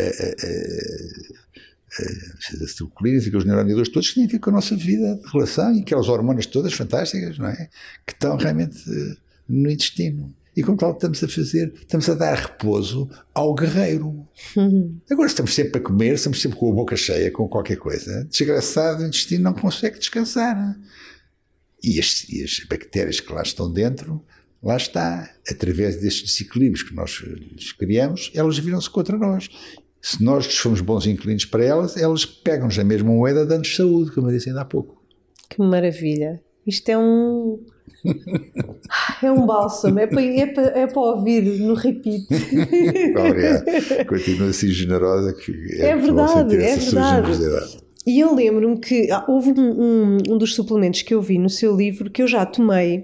as acetilcolinas, aqueles neurodeadores todos que têm a ver com a nossa vida de relação e aquelas hormonas todas fantásticas, não é? Que estão realmente no intestino. E como tal estamos a dar repouso ao guerreiro. Agora estamos sempre a comer, estamos sempre com a boca cheia, com qualquer coisa. Desgraçado, o intestino não consegue descansar. E as bactérias que lá estão dentro, lá está, através destes desequilíbrios que nós criamos, elas viram-se contra nós. Se nós formos bons inquilinos para elas, elas pegam-nos a mesma moeda, dando-nos saúde, como eu disse ainda há pouco. Que maravilha. Isto é um... é um bálsamo, é para ouvir no repeat. Obrigado. Continua assim generosa. Que é verdade, é verdade. E eu lembro-me que houve um dos suplementos que eu vi no seu livro que eu já tomei,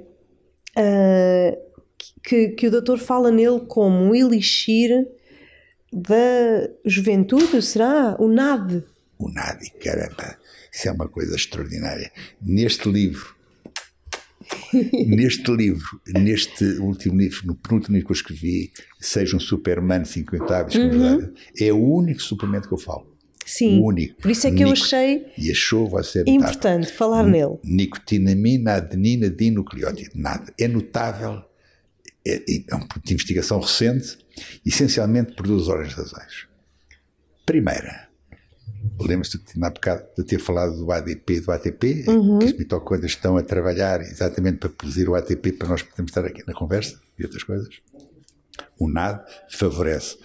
que o doutor fala nele como um elixir da juventude, será? O NAD. O NAD, caramba, isso é uma coisa extraordinária. Neste último livro, no penúltimo livro que eu escrevi, Seja um Superman 50 hábitos, é o único suplemento que eu falo. Sim, o único. Por isso é que eu achei e achou você importante falar nele. Nicotinamina, adenina, dinucleótido. Nada. É notável. É um produto de investigação recente. Essencialmente produz órgãos razões. Primeira, lembra-se há bocado de ter falado do ADP e do ATP, que as mitocôndrias estão a trabalhar exatamente para produzir o ATP para nós podermos estar aqui na conversa e outras coisas. O NAD favorece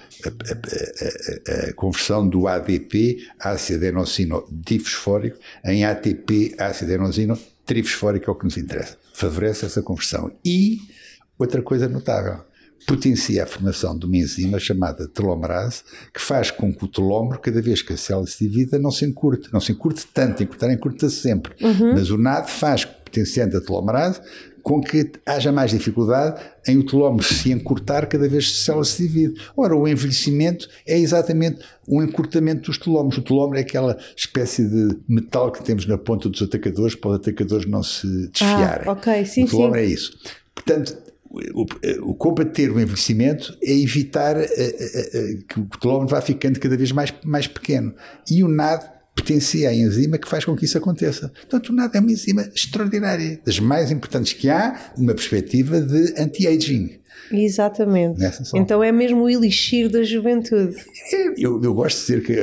a conversão do ADP, ácido adenosino difosfórico, em ATP, ácido adenosino trifosfórico, é o que nos interessa. Favorece essa conversão. E, outra coisa notável, potencia a formação de uma enzima chamada telomerase, que faz com que o telómero, cada vez que a célula se divida, não se encurte tanto, encurta-se sempre. Mas o NAD faz, potenciando a telomerase, com que haja mais dificuldade em o telómero se encurtar cada vez que a célula se divide. Ora, o envelhecimento é exatamente um encurtamento dos telómeros. O telómero é aquela espécie de metal que temos na ponta dos atacadores para os atacadores não se desfiarem. Sim, o telómero é isso. Portanto, o combater o envelhecimento é evitar que o telómero vá ficando cada vez mais pequeno. E o NAD potencia a enzima que faz com que isso aconteça. Portanto, o NAD é uma enzima extraordinária, das mais importantes que há, numa perspectiva de anti-aging. Exatamente. Então é mesmo o elixir da juventude. Eu gosto de dizer que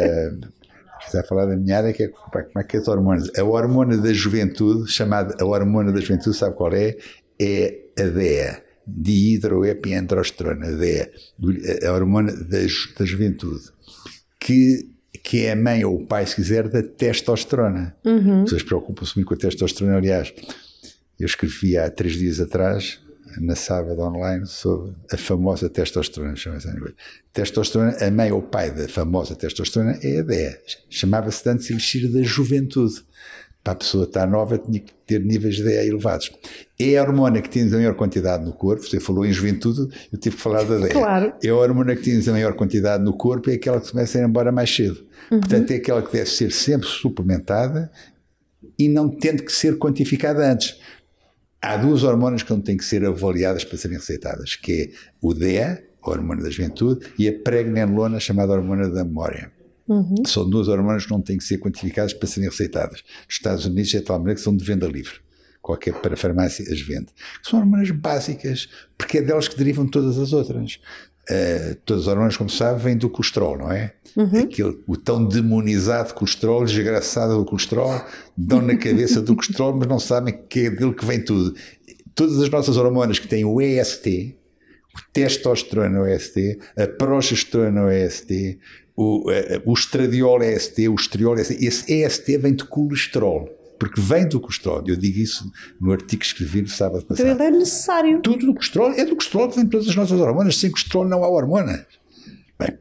já falar da minha área, que é como é que é as hormonas. A hormona da juventude, chamada a hormona da juventude, sabe qual é? É a DEA, dihidroepiandrosterona, DEA, a hormona da juventude, que é a mãe ou o pai, se quiser, da testosterona. As pessoas preocupam-se muito com a testosterona. Aliás, eu escrevi há 3 dias atrás, na Sábado Online, sobre a famosa testosterona. Testosterona, a mãe ou o pai da famosa testosterona é a DEA. Chamava-se antes elixir da juventude. Para a pessoa estar nova, tinha que ter níveis de DEA elevados. É a hormona que temos a maior quantidade no corpo. Você falou em juventude, eu tive que falar da DEA. Claro. É a hormona que temos a maior quantidade no corpo, é aquela que começa a ir embora mais cedo. Portanto, é aquela que deve ser sempre suplementada e não tendo que ser quantificada antes. Há 2 hormonas que não têm que ser avaliadas para serem receitadas, que é o DEA, a hormona da juventude, e a pregnenolona, chamada hormona da memória. São 2 hormonas que não têm que ser quantificadas para serem receitadas. Nos Estados Unidos é de tal maneira que são de venda livre. Qualquer parafarmácia as vende. São hormonas básicas, porque é delas que derivam todas as outras. Todas as hormonas, como sabe, vêm do colesterol, não é? O tão demonizado colesterol, desgraçado do colesterol, dão na cabeça do colesterol, mas não sabem que é dele que vem tudo. Todas as nossas hormonas que têm o EST, o testosterona EST, a progesterona EST, o estradiol EST, o estriol EST, esse EST vem de colesterol. porque vem do colesterol. Eu digo isso no artigo que escrevi no sábado passado. Então ele é necessário. Tudo do colesterol, é do colesterol que vem todas as nossas hormonas. Sem colesterol não há hormonas. Bem,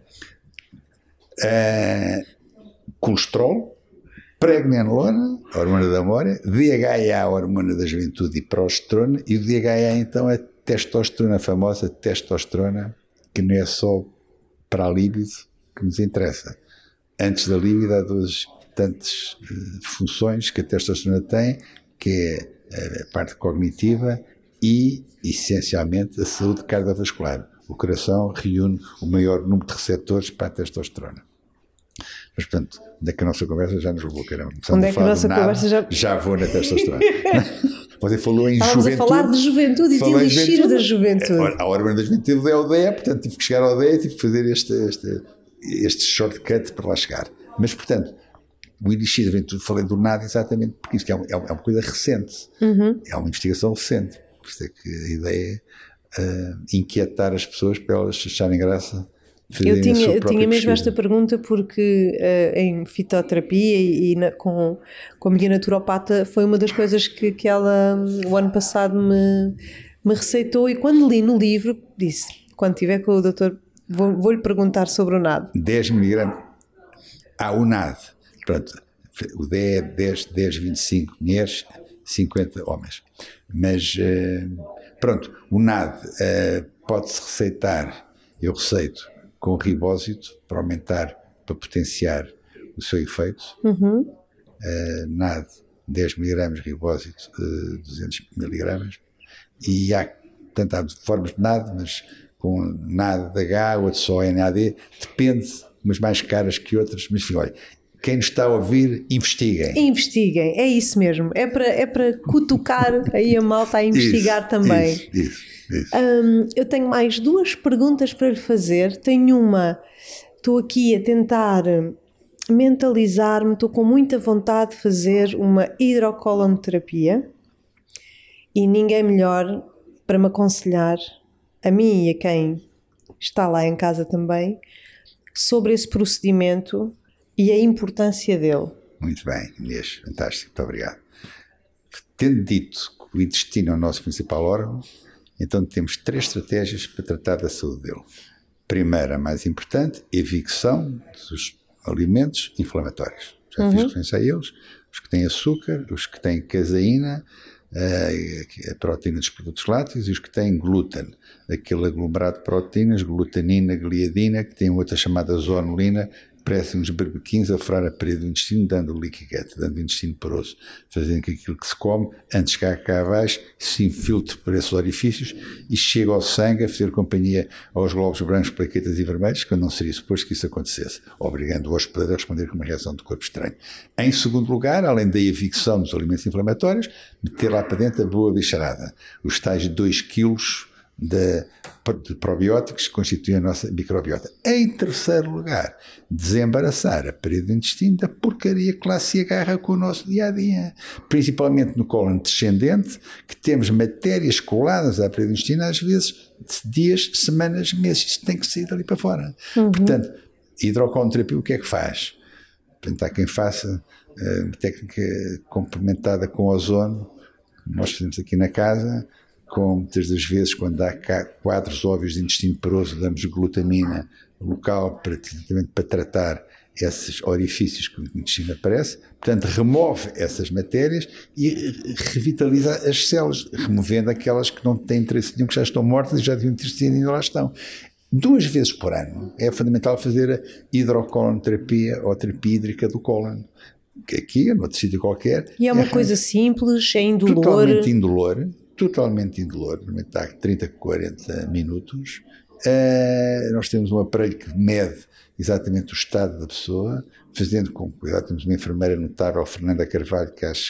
colesterol, pregnenolona, a hormona da memória, DHA, a hormona da juventude e progesterona, e o DHA então é testosterona, a famosa testosterona, que não é só para a libido que nos interessa. Antes da libido há duas tantas funções que a testosterona tem, que é a parte cognitiva e, essencialmente, a saúde cardiovascular. O coração reúne o maior número de receptores para a testosterona. Mas, portanto, onde é que a nossa conversa já nos levou, caramba? Onde é que a nossa conversa já vou na testosterona. Você falou em Estávamos juventude. a falar de juventude e de elixir da juventude. A hormona da juventude é o DEA, portanto tive que chegar ao DEA e tive que fazer este shortcut para lá chegar. Mas, portanto, o elixir da juventude, falei do nada exatamente porque isto é uma coisa recente. É uma investigação recente. Por isso é que a ideia é inquietar as pessoas para elas acharem graça. Eu tinha mesmo esta pergunta porque em fitoterapia e com a minha naturopata foi uma das coisas que ela o ano passado me receitou, e quando li no livro disse, quando estiver com o doutor vou-lhe perguntar sobre o NAD. 10 mg. O NAD, pronto, o D é 10, 25 mulheres, 50 homens, mas pronto, o NAD pode-se receitar, eu receito com ribósito para aumentar, para potenciar o seu efeito. NAD 10 mg, ribósito 200 mg, e portanto, há formas de NAD, mas com NADH, outro só NAD, depende, umas mais caras que outras, mas enfim, olha, quem nos está a ouvir, investiguem. Investiguem, é isso mesmo, é para cutucar aí a malta a investigar isso, também. Isso. Eu tenho mais duas perguntas para lhe fazer. Tenho uma, estou aqui a tentar mentalizar-me, estou com muita vontade de fazer uma hidrocolonoterapia e ninguém melhor para me aconselhar, a mim e a quem está lá em casa também, sobre esse procedimento e a importância dele. Muito bem, Inês, fantástico, muito obrigado. Tendo dito que o intestino é o nosso principal órgão, então temos 3 estratégias para tratar da saúde dele. Primeira, a mais importante, evicção dos alimentos inflamatórios. Já fiz referência a eles, os que têm açúcar, os que têm caseína, a proteína dos produtos lácteos, e os que têm glúten, aquele aglomerado de proteínas, glutenina, gliadina, que tem outra chamada zonulina, parecem uns berbequins a furar a parede do intestino, dando leaky gut, dando intestino poroso, fazendo que aquilo que se come, antes de chegar cá abaixo, se infiltre por esses orifícios e chega ao sangue a fazer companhia aos glóbulos brancos, plaquetas e vermelhos, quando não seria suposto que isso acontecesse, obrigando o hospedeiro a responder com uma reação de corpo estranho. Em segundo lugar, além da evicção dos alimentos inflamatórios, meter lá para dentro a boa bicharada, os tais 2 quilos de probióticos que constituem a nossa microbiota. Em terceiro lugar, desembaraçar a parede do intestino da porcaria que lá se agarra com o nosso dia-a-dia. Principalmente no cólon descendente, que temos matérias coladas à parede do intestino, às vezes dias, semanas, meses. Isto tem que sair dali para fora. Portanto, hidrocolonoterapia o que é que faz? Portanto, há quem faça uma técnica complementada com ozono, nós fazemos aqui na casa, com muitas das vezes, quando há quadros óbvios de intestino poroso, damos glutamina local para tratar esses orifícios que o intestino aparece, portanto remove essas matérias e revitaliza as células, removendo aquelas que não têm interesse nenhum, que já estão mortas e já deviam ter sido e ainda lá estão. 2 vezes por ano é fundamental fazer a hidrocolonoterapia ou a terapia hídrica do cólon, que aqui, ou noutro sítio qualquer. E é uma coisa simples, é indolor. Totalmente indolor, normalmente dá 30, 40 minutos. Nós temos um aparelho que mede exatamente o estado da pessoa, fazendo com cuidado. Temos uma enfermeira notável, Fernanda Carvalho, que acho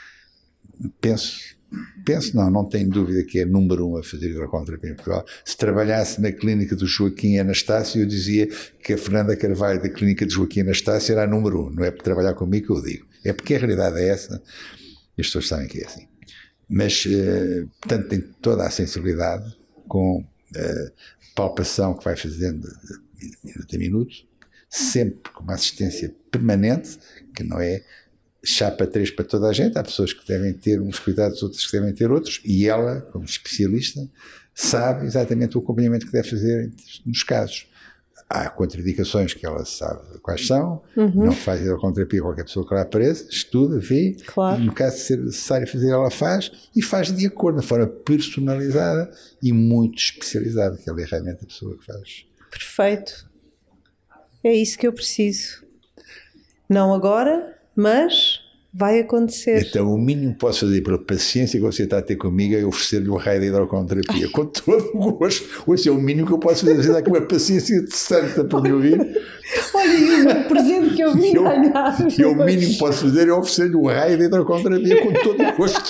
que não tenho dúvida que é número 1 a fazer hidrocolonoterapia em Portugal. Se trabalhasse na clínica do Joaquim Anastácio, eu dizia que a Fernanda Carvalho da clínica do Joaquim Anastácio era a número 1. Não é por trabalhar comigo que eu digo, é porque a realidade é essa e as pessoas sabem que é assim. Mas, portanto, tem toda a sensibilidade com palpação que vai fazendo de minuto a minuto, sempre com uma assistência permanente, que não é chapa 3 para toda a gente. Há pessoas que devem ter uns cuidados, outras que devem ter outros, e ela, como especialista, sabe exatamente o acompanhamento que deve fazer nos casos. Há contraindicações que ela sabe quais são, não faz hidroconterapia a qualquer pessoa que lá apareça, estuda, vê, claro. E no caso de ser necessário fazer, ela faz, e faz de acordo, de forma personalizada e muito especializada, que ela é realmente a pessoa que faz. Perfeito. É isso que eu preciso. Não agora, mas vai acontecer. Então o mínimo que posso fazer pela paciência que você está a ter comigo é oferecer-lhe um raio de hidroconterapia. Com todo o gosto. Hoje é o mínimo que eu posso fazer. Você está com uma paciência de santa para me ouvir. Olha aí o presente que eu vim ganhar. E o mínimo que posso fazer é oferecer-lhe um raio de hidroconterapia com todo o gosto.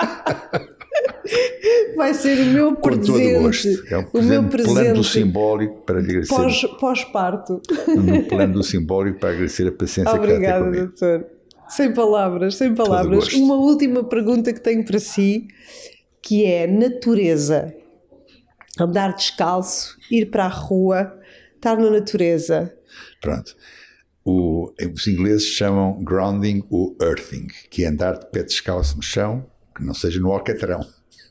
Vai ser o meu presente. Com todo o gosto. É um presente, plano do simbólico para lhe agradecer. Pós-parto. No plano do simbólico para agradecer a paciência que está a ter comigo. Doutor. Sem palavras, sem palavras. Uma última pergunta que tenho para si, que é natureza. Andar descalço, ir para a rua, estar na natureza. Pronto. Os ingleses chamam grounding ou earthing, que é andar de pé descalço no chão, que não seja no alcatrão.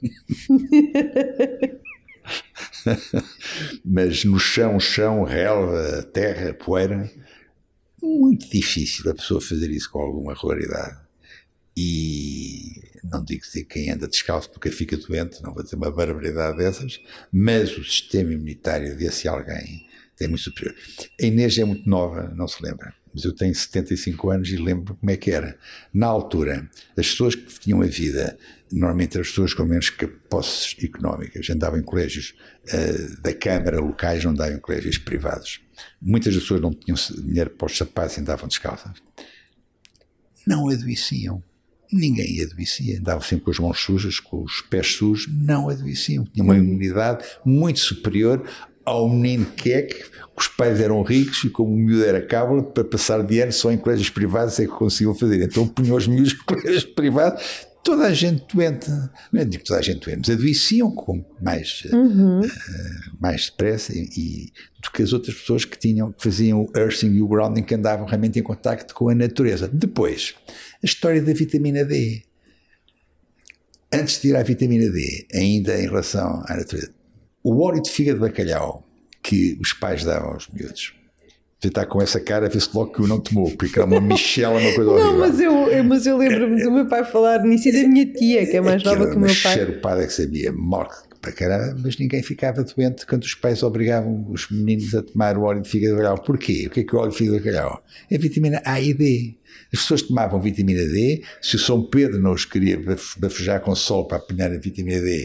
Mas no chão, relva, terra, poeira, muito difícil a pessoa fazer isso com alguma regularidade. E não digo que quem anda descalço porque fica doente, não vou dizer uma barbaridade dessas, mas o sistema imunitário desse alguém é muito superior. A Inês é muito nova, não se lembra, mas eu tenho 75 anos e lembro como é que era. Na altura, as pessoas que tinham a vida, normalmente as pessoas com menos posses económicas, andavam em colégios da Câmara locais, não andavam em colégios privados. Muitas das pessoas não tinham dinheiro para os sapatos e andavam descalças. Não adoeciam. Ninguém adoecia. Andavam sempre com as mãos sujas, com os pés sujos, não adoeciam. Tinham uma imunidade muito superior ao menino que os pais eram ricos e como o miúdo era cábula, para passar de ano só em colégios privados é que conseguiam fazer. Então punham os miúdos em colégios privados, toda a gente doente, não é digo toda a gente doente, mas adoeciam com mais depressa do que as outras pessoas que faziam o earthing e o grounding, que andavam realmente em contacto com a natureza. Depois, a história da vitamina D. Antes de ir à vitamina D, ainda em relação à natureza, o óleo de fígado de bacalhau que os pais davam aos miúdos. Você está com essa cara, vê-se logo que o não tomou, porque era uma michela, uma coisa horrível. Não, mas eu lembro-me do meu pai falar nisso e da minha tia, que é mais nova que o meu pai. Uma charupada que sabia morte para caramba, mas ninguém ficava doente quando os pais obrigavam os meninos a tomar o óleo de fígado de bacalhau. Porquê? O que é o óleo de fígado de bacalhau? É vitamina A e D. As pessoas tomavam vitamina D, se o São Pedro não os queria bafejar com sol para apanhar a vitamina D,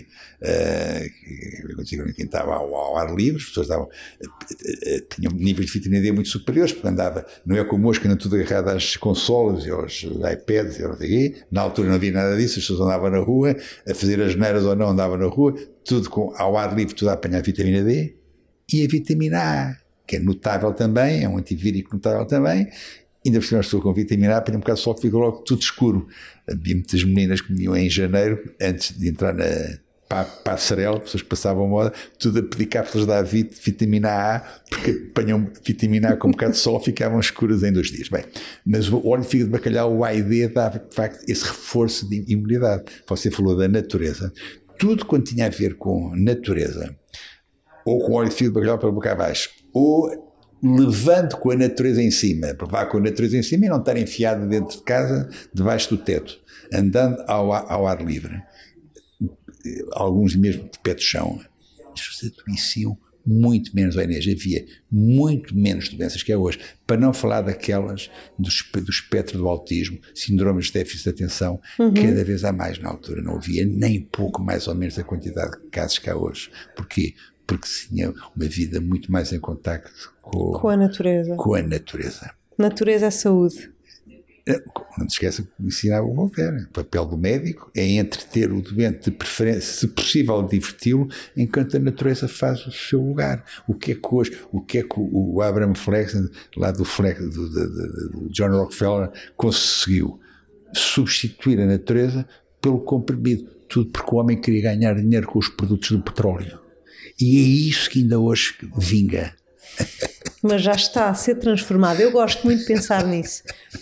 que estava ao ar livre, as pessoas tinham níveis de vitamina D muito superiores, porque não é como hoje que andam tudo agarrado às consolas e aos iPads, na altura não havia nada disso, as pessoas andavam na rua, a fazer as neiras ou não andavam na rua, tudo ao ar livre, tudo a apanhar a vitamina D, e a vitamina A, que é notável também, é um antivírico notável também. Ainda por cima, estou com vitamina A, apanha um bocado de sol que fica logo tudo escuro. Havia muitas meninas que me iam em janeiro, antes de entrar para a passarela, pessoas que passavam moda, tudo a pedir cápsulas da vitamina A, porque apanham vitamina A com um bocado de sol, ficavam escuras em 2 dias. Bem, mas o óleo de fígado de bacalhau, o A e D, dava de facto esse reforço de imunidade. Você falou da natureza. Tudo quanto tinha a ver com natureza, ou com óleo de fígado de bacalhau para boca abaixo, ou levando com a natureza em cima, levar com a natureza em cima e não estar enfiado dentro de casa, debaixo do teto, andando ao ar livre. Alguns mesmo de pé de chão. As pessoas adoeciam muito menos, havia muito menos doenças que é hoje, para não falar daquelas do espectro do autismo, síndromes de déficit de atenção, cada vez há mais na altura, não havia nem pouco mais ou menos a quantidade de casos que há hoje. Porquê? Porque se tinha uma vida muito mais em contacto com a natureza. Natureza é saúde. Não te esqueça que ensinava o Voltaire. O papel do médico é entreter o doente, de preferência, se possível, diverti-lo, enquanto a natureza faz o seu lugar. O que é que o Abraham Flexen, lá do John Rockefeller, conseguiu? Substituir a natureza pelo comprimido. Tudo porque o homem queria ganhar dinheiro com os produtos do petróleo. E é isso que ainda hoje vinga. Mas já está a ser transformado. Eu gosto muito de pensar nisso.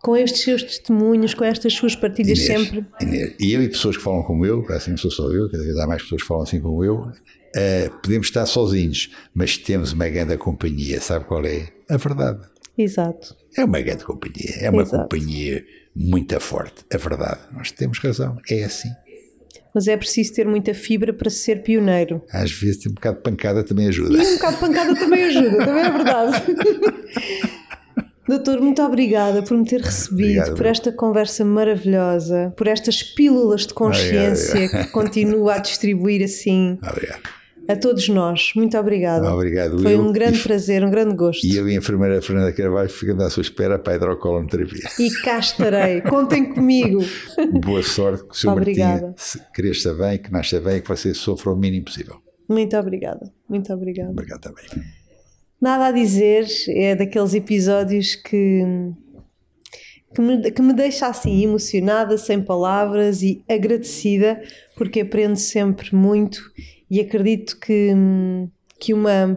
Com estes seus testemunhos, com estas suas partilhas Inês, sempre. Inês, e eu e pessoas que falam como eu, assim não sou só eu, cada vez há mais pessoas que falam assim como eu, podemos estar sozinhos, mas temos uma grande companhia. Sabe qual é? A verdade. Exato. É uma grande companhia, é uma companhia muito forte, a verdade. Nós temos razão, é assim. Mas é preciso ter muita fibra para ser pioneiro. Às vezes um bocado de pancada também ajuda. E um bocado de pancada também ajuda, também é verdade. Doutor, muito obrigada por me ter recebido, por esta conversa maravilhosa, por estas pílulas de consciência que continua a distribuir assim a todos nós. Muito obrigada. Obrigado. Foi um grande prazer, um grande gosto. E eu e a enfermeira Fernanda Carvalho ficamos à sua espera para a hidrocolonterapia. E cá estarei. Contem comigo. Boa sorte, que o Sr. Martinho cresça bem, que nasça bem e que você sofra o mínimo possível. Muito obrigada. Muito obrigada. Obrigado também. Nada a dizer, é daqueles episódios que me deixa assim emocionada, sem palavras e agradecida, porque aprendo sempre muito e acredito que uma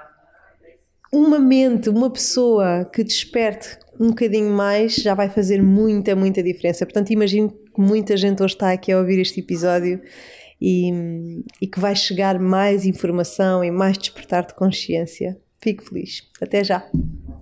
mente, uma pessoa que desperte um bocadinho mais já vai fazer muita, muita diferença. Portanto, imagino que muita gente hoje está aqui a ouvir este episódio e que vai chegar mais informação e mais despertar de consciência. Fico feliz. Até já.